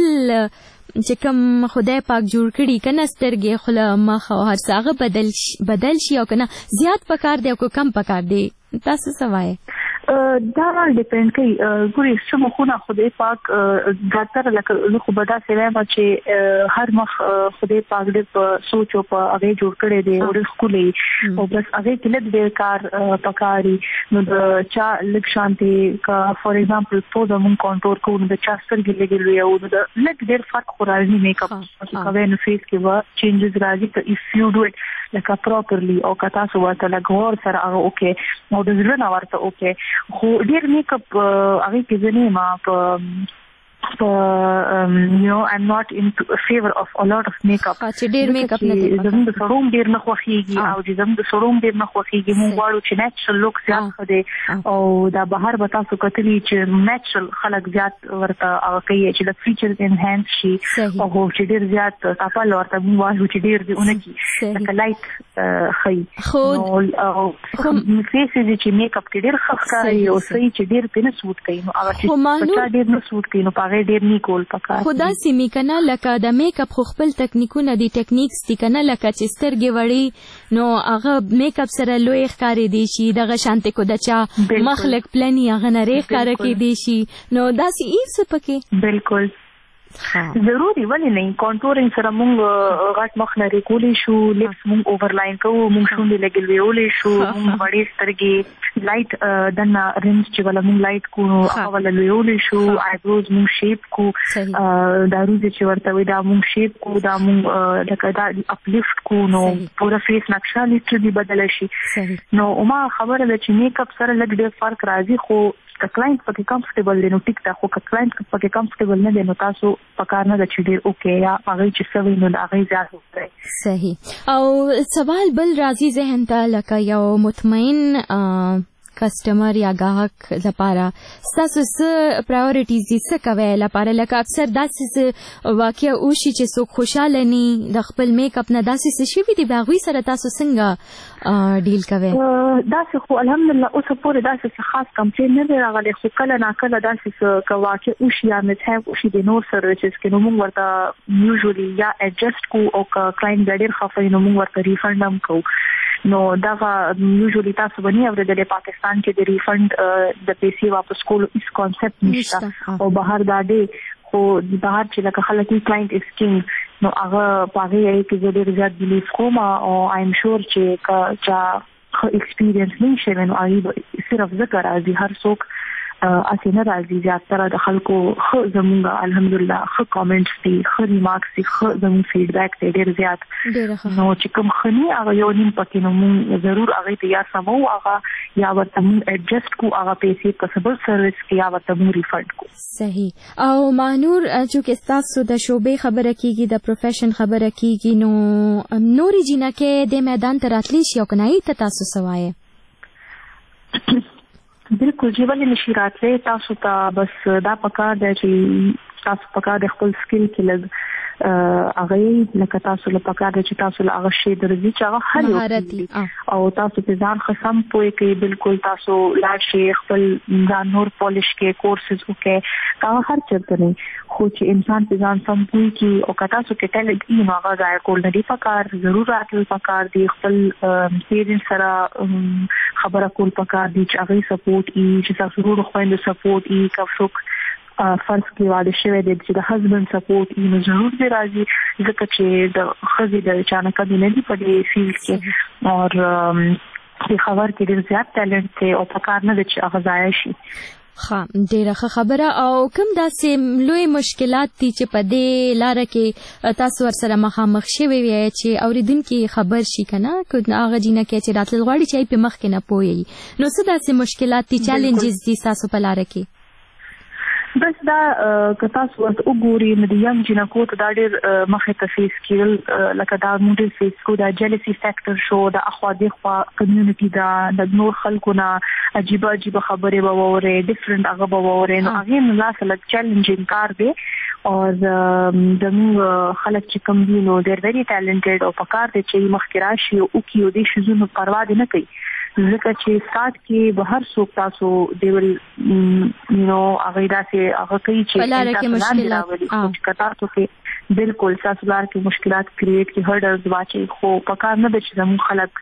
چې کوم خدای پاک جوړ کړي کنه سترګې خوله مخ او هر څه هغه بدل بدل شي او کنه زیات پکار دی او کم پکار دی تاسو څه وایي؟ دا ډیپند کوي ګوري چې مخونه خدای پاک ګاتر لکه خو بدا سره چې هر مخ خدای پاک دې په سوچ او په هغه جوړ کړي دي او سکولې او بس هغه کې لږ ډېر کار پکاري نو د چا لږ شانتي کا فور ایگزامپل په د مون کنټرول کوو د چا سترګې لګي او د لږ ډېر فرق خو راځي میک اپ چې کوي نو فیس کې وا چینجز راځي ته اف یو ډو اټ لکه پراپرلی او کتا سو ورته لګور سره هغه اوکے او د زړه نه ورته اوکے خو ډیر میک اپ هغه کې ځنه ما په So, um, you know, I'm not in favor of a lot of makeup. چې ډیر میک اپ نه دی. زموږ د سروم ډیر نه خوښیږي او چې زموږ د سروم ډیر نه خوښیږي موږ غواړو چې نېچرل لوک زیات خدي او دا بهر به تاسو کتلی چې نېچرل خلک زیات ورته هغه کوي چې د فیچرز انهانس شي او چې ډیر زیات تاسو ورته موږ وایو چې ډیر دی اونکي لکه لایټ خي خو او فیسز چې میک اپ کې ډیر ښکاري او صحیح چې ډیر پینې سوټ کوي نو هغه چې ډیر نه سوټ کوي نو ډیر نیکول پکار خدا سیمه کنه لکه د میک اپ خو خپل تکنیکونه دي ټیکنیکس دي کنه لکه چې سترګې وړي نو هغه میک اپ سره لوی ښکاری دي شي دغه شانته کو دچا مخلق پلنی هغه نه ریخ کار کوي دي شي نو داسې ایس پکې بالکل ضروري ولې نه کانټورینګ سره موږ غټ مخ لري کولی شو لپس موږ اوورلاین کوو موږ شونډې لګولې شو موږ وړې سترګې لایټ دنا رینج چې ولا موږ لایټ کوو هغه ولا لولې شو آیبروز موږ شیپ کو دا روزي چې ورته وي دا موږ شیپ کو دا موږ لکه دا اپلیفټ کو نو پورا فیس نقشه لیټرلی بدل شي نو ما خبره ده چې میک اپ سره لږ ډېر فرق راځي خو که کلاینټ پکې کمفورټیبل دی نو ټیک ده خو که کلاینټ پکې کمفورټیبل نه دی نو تاسو پکار نه ده چې ډېر اوکې یا هغه چې سوي نو هغه زیات وکړي. صحیح او سوال بل راځي ذهن ته لکه یو مطمئن کسٹمر یا گاهک لپاره ستاسو څه پرایورټیز دي څه کوي لپاره لکه اکثر داسې واقع اوشي چې څوک خوشاله ني د خپل میک اپ نه داسې څه شي دي باغوي سره تاسو څنګه ډیل کوي؟ داسې خو الحمدلله اوس پورې داسې خاص کمپلین نه دی راغلی خو کله نا کله داسې که واقع اوشي یا متهاب اوشي د نور سروسز کې نو موږ ورته یوزولي یا اډجسټ کو او که کلاینټ ډېر خفه نو موږ ورته ریفند هم کوو نو دا یوزولي تاسو باندې اورېدلې پاکستان کې د ریفند د پیسې واپس کولو هیڅ کانسپټ نشته او بهر دا دی خو بهر چې لکه خلک کلاینټ از کینګ نو هغه په هغې کې زه ډېر زیات بلیف کوم او آیم شور چې که چا ښه ایکسپیرینس نه شوی نو هغې صرف ځکه راځي هر څوک اسې نه راځي زیاتره د خلکو ښه زموږ الحمدلله ښه کامنټس دي ښه ریمارکس دي ښه زموږ فیډبیک دی ډېر زیات نو چې کوم ښه ني هغه یو نیم پکې نو موږ ضرور هغې ته یا سمو هغه یا ورته موږ اډجسټ کو هغه پیسې په څه بل سروس کې یا ورته موږ ریفنډ کو. صحیح او مانور چې ستاسو د شعبې خبره کیږي د پروفیشن خبره کیږي نو نورې جینکې د میدان ته راتلی شي او که نه ته تاسو څه وایې؟ بالکل چې ولې نشي راتلی تاسو ته بس دا پکار دی چې تاسو پکار د خپل سکل کې لږ هغه لکه تاسو له پکار دی چې تاسو له هغه شی درځي چې هغه هر او تاسو په ځان خصم پوي کې بالکل تاسو لا شي خپل ځان نور پالیش کې کورسز وکړي کا هر چرته نه خو چې انسان په ځان سم پوي کې او کتا سو کې ټلنټ ای نو هغه ځای کول نه دی پکار ضرور راتل پکار دی خپل پیرنټ سره خبره کول پکار دی چې هغه سپورټ ای چې تاسو ورو خويند سپورټ ای کفوک فرض کې واده شوی دی چې د هسبند سپورټ یې نو ضرور دی راځي ځکه چې د ښځې د اچانک دی نه دی په دې فیلډ کې او د خبر کې ډېر زیات ټیلنټ دی او پکار نه دی چې هغه ضایع شي. ښه ډېره ښه خبره. او کوم داسې لوی مشکلات دي چې په دې لاره کې تاسو ورسره مخامخ شوي وئ چې اورېدونکي خبر شي که نه هغه جینکې چې راتلل غواړي چې په مخکې نه پوهیږي نو څه داسې مشکلات دي چیلنجز دي ستاسو په لاره کې؟ بس دا که تاسو ورته وګورئ نو د ینګ جینکو ته دا ډېر مخې ته فیس کېدل لکه دا موږ ډېر فیس کړو دا جیلسي فیکټر شو د اخوا دېخوا کمیونټي دا د نور خلکو نه عجیبه عجیبه خبرې به واورئ ډفرنټ هغه به واورئ نو هغې نه داسې لږ چیلنجینګ کار دی او زموږ خلک چې کوم دي نو ډېر ویری ټیلنټډ او پکار دی چې مخکې راشي او وکړي او دې شیزونو پروا دې نه کوي ځکه چې سټارټ کې به هر څوک تاسو دی ول نو هغه داسې هغه کوي چې لاره کې مشکلات او تاسو کې بالکل تاسو لاره کې مشکلات کریټ کې هرډلز واچي خو پکار نه چې زموږ خلک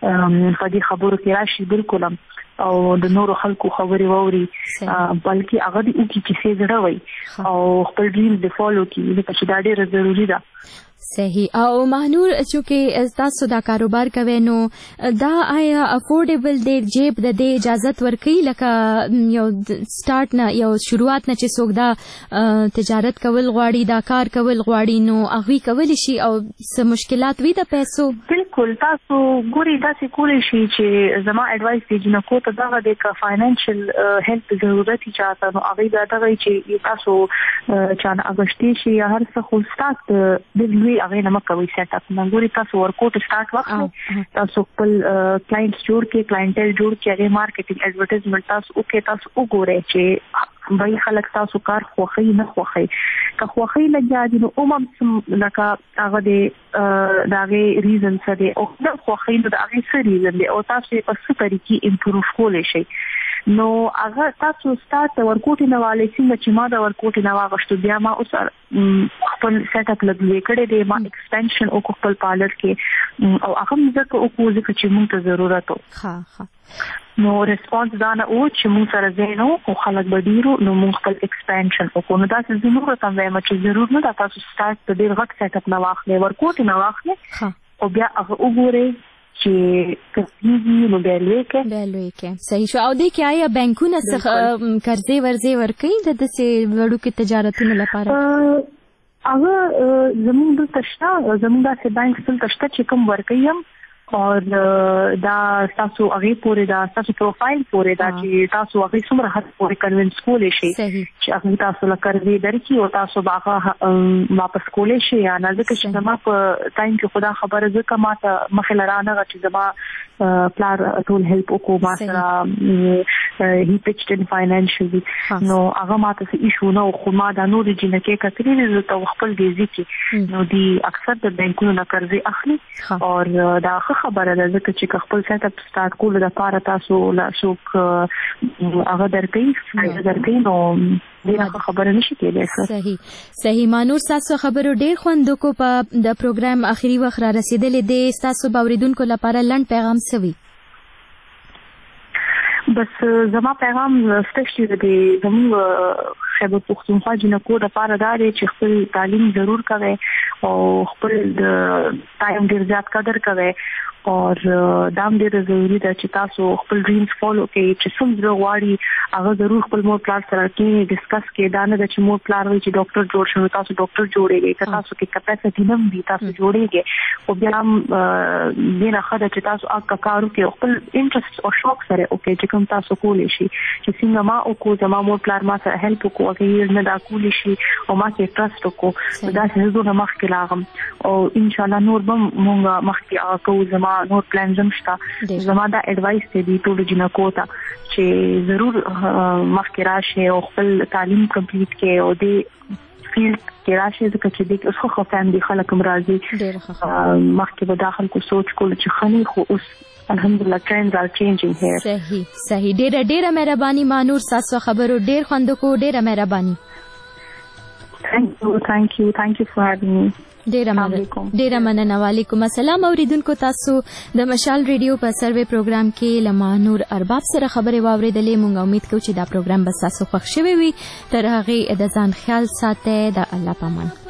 په دې خبرو کې راشي بالکل او د نورو خلکو خبرې ووري بلکې هغه دې وکړي چې څه زړه وي او خپل ډریم دې فالو کړي ځکه چې دا ډېره ضروري ده. صحیح. او مهنور چې تاسو دا کاروبار کوي نو دا آیا افورډیبل دی جیب د دې اجازه ورکوي لکه یو سٹارټ نه یو شروعات نه چې څوک دا تجارت کول غواړي دا کار کول غواړي نو هغوی کولی شي او څه مشکلات وي د پیسو؟ بالکل تاسو ګوري داسې کولی شي چې زما اډوایس دی جنکو ته دغه د که فاینانشل هیلپ ضرورت یې چاته نو هغوی دا دغه چې تاسو چانه اګشتې شي یا هر څه خو ستاسو هغه نه مکوي سیټ اپ نه ګوري تاسو ورکوټ سٹارټ وکړئ تاسو خپل کلاینټس جوړ کې کلاینټل جوړ کې هغه مارکیټینګ ایڈورټایزمنټ تاسو وکړئ تاسو وګورئ چې بای خلک تاسو کار خوخی نه خوخی که خوخی لګیا دي نو اومم لکه هغه د داغه ریزن څه دی او د خوخی نو د هغه څه ریزن دی او تاسو په څه طریقې امپروف کولی شئ نو هغه تاسو ستاسو ورکوټ نه والي څنګه چې ما د ورکوټ نه واغښتو بیا ما اوس خپل سیټ اپ لګوي کړي دی ما ایکسپانشن او خپل پارلر کې او هغه ځکه او کو ځکه چې موږ ته ضرورت و ها ها نو ریسپانس دا نه او چې موږ سره زینو او خلک بدیرو نو موږ خپل ایکسپانشن او کو نو دا څه ضرورت هم وایم چې ضرور نه تاسو سٹارټ د ډیر غټ سیټ اپ نه واخلې ورکوټ نه واخلې او بیا هغه وګورئ چې کسبیږي نو بیلوي کې بیلوي کې صحیح شو. او دې کې آیا بانکونه څخه قرضې ورځې ورکوي د داسې وړوکې تجارتونو لپاره؟ هغه زموږ دلته شته زموږ داسې بانک دلته شته چې کوم ورکوي هم او دا تاسو هغه پورې دا تاسو پروفایل پورې دا چې تاسو هغه څومره حد پورې کنوینس کولای شئ چې هغه تاسو له قرضې درکې او تاسو باغه واپس کولای شئ یا نه ځکه چې زما په ټایم کې خدا خبره ځکه ما ته مخې لرانه چې زما پلار ټول هیلپ وکړو ما سره هی پیچډ ان فاینانشلی نو هغه ما ته ایشو نو خو ما دا نور جنکه کتري زه ته خپل دیزي کې نو دی اکثر د بانکونو نه قرضې اخلي او دا خبره ده ځکه چې خپل سیټ اپ سٹارټ کول د پاره تاسو لا شوک هغه درکې فائدہ درکې نو دغه خبره نشي کېدای. صحیح صحیح. مانور تاسو خبرو ډیر خوند کو په د پروګرام اخیری وخت را رسیدلې دي تاسو باوریدونکو لپاره لنډ پیغام سوي؟ بس زما پیغام سپیشلی د زموږ خیبر پختونخوا جنکو د پاره دا دی چې خپل تعلیم ضرور کوي او خپل د ټایم ډیر زیات قدر کوي او دام ډیر ضروری ده چې تاسو خپل ډریمز فالو کړئ چې څومره غواړي هغه ضرور خپل مور پلار سره کې ډیسکس کړئ دا نه چې مور پلار وایي چې ډاکټر جوړ شو تاسو ډاکټر جوړیږئ که تاسو کې کپاسټی نه وي تاسو جوړیږئ او بیا هم دینه خدای چې تاسو هغه کارو کې خپل انټرست او شوق سره او کې چې کوم تاسو کولی شي چې څنګه ما او کو زما مور پلار ما سره هیلپ وکړو هغه نه دا کولی شي او ما کې ټرست وکړو دا څه زونه مخکې لاغم او ان شاء الله نور به مونږ مخکې کوو زما زما نور پلانز هم شته زما دا اډوایس دی ټول جنکو ته چې ضرور مخکې راشي او خپل تعلیم کمپلیټ کړي او د فیلډ کې راشي ځکه چې د اوس خو فیملی خلک هم راځي مخکې به دا خلکو سوچ کول چې خني خو اوس الحمدلله trends are changing here صحیح صحیح ډیره ډیره مهرباني مانور تاسو خبرو ډیر خوند کو ډیره مهرباني thank you thank you thank you for having me ډیره مننه ډیره مننه وعلیکم السلام اوریدونکو تاسو د مشال ریډیو په سروې پروګرام کې لمانور ارباب سره خبرې واوریدلې مونږ امید کوو چې دا پروګرام به تاسو خوښ شوی وي تر هغه د ځان خیال ساتئ د الله پامان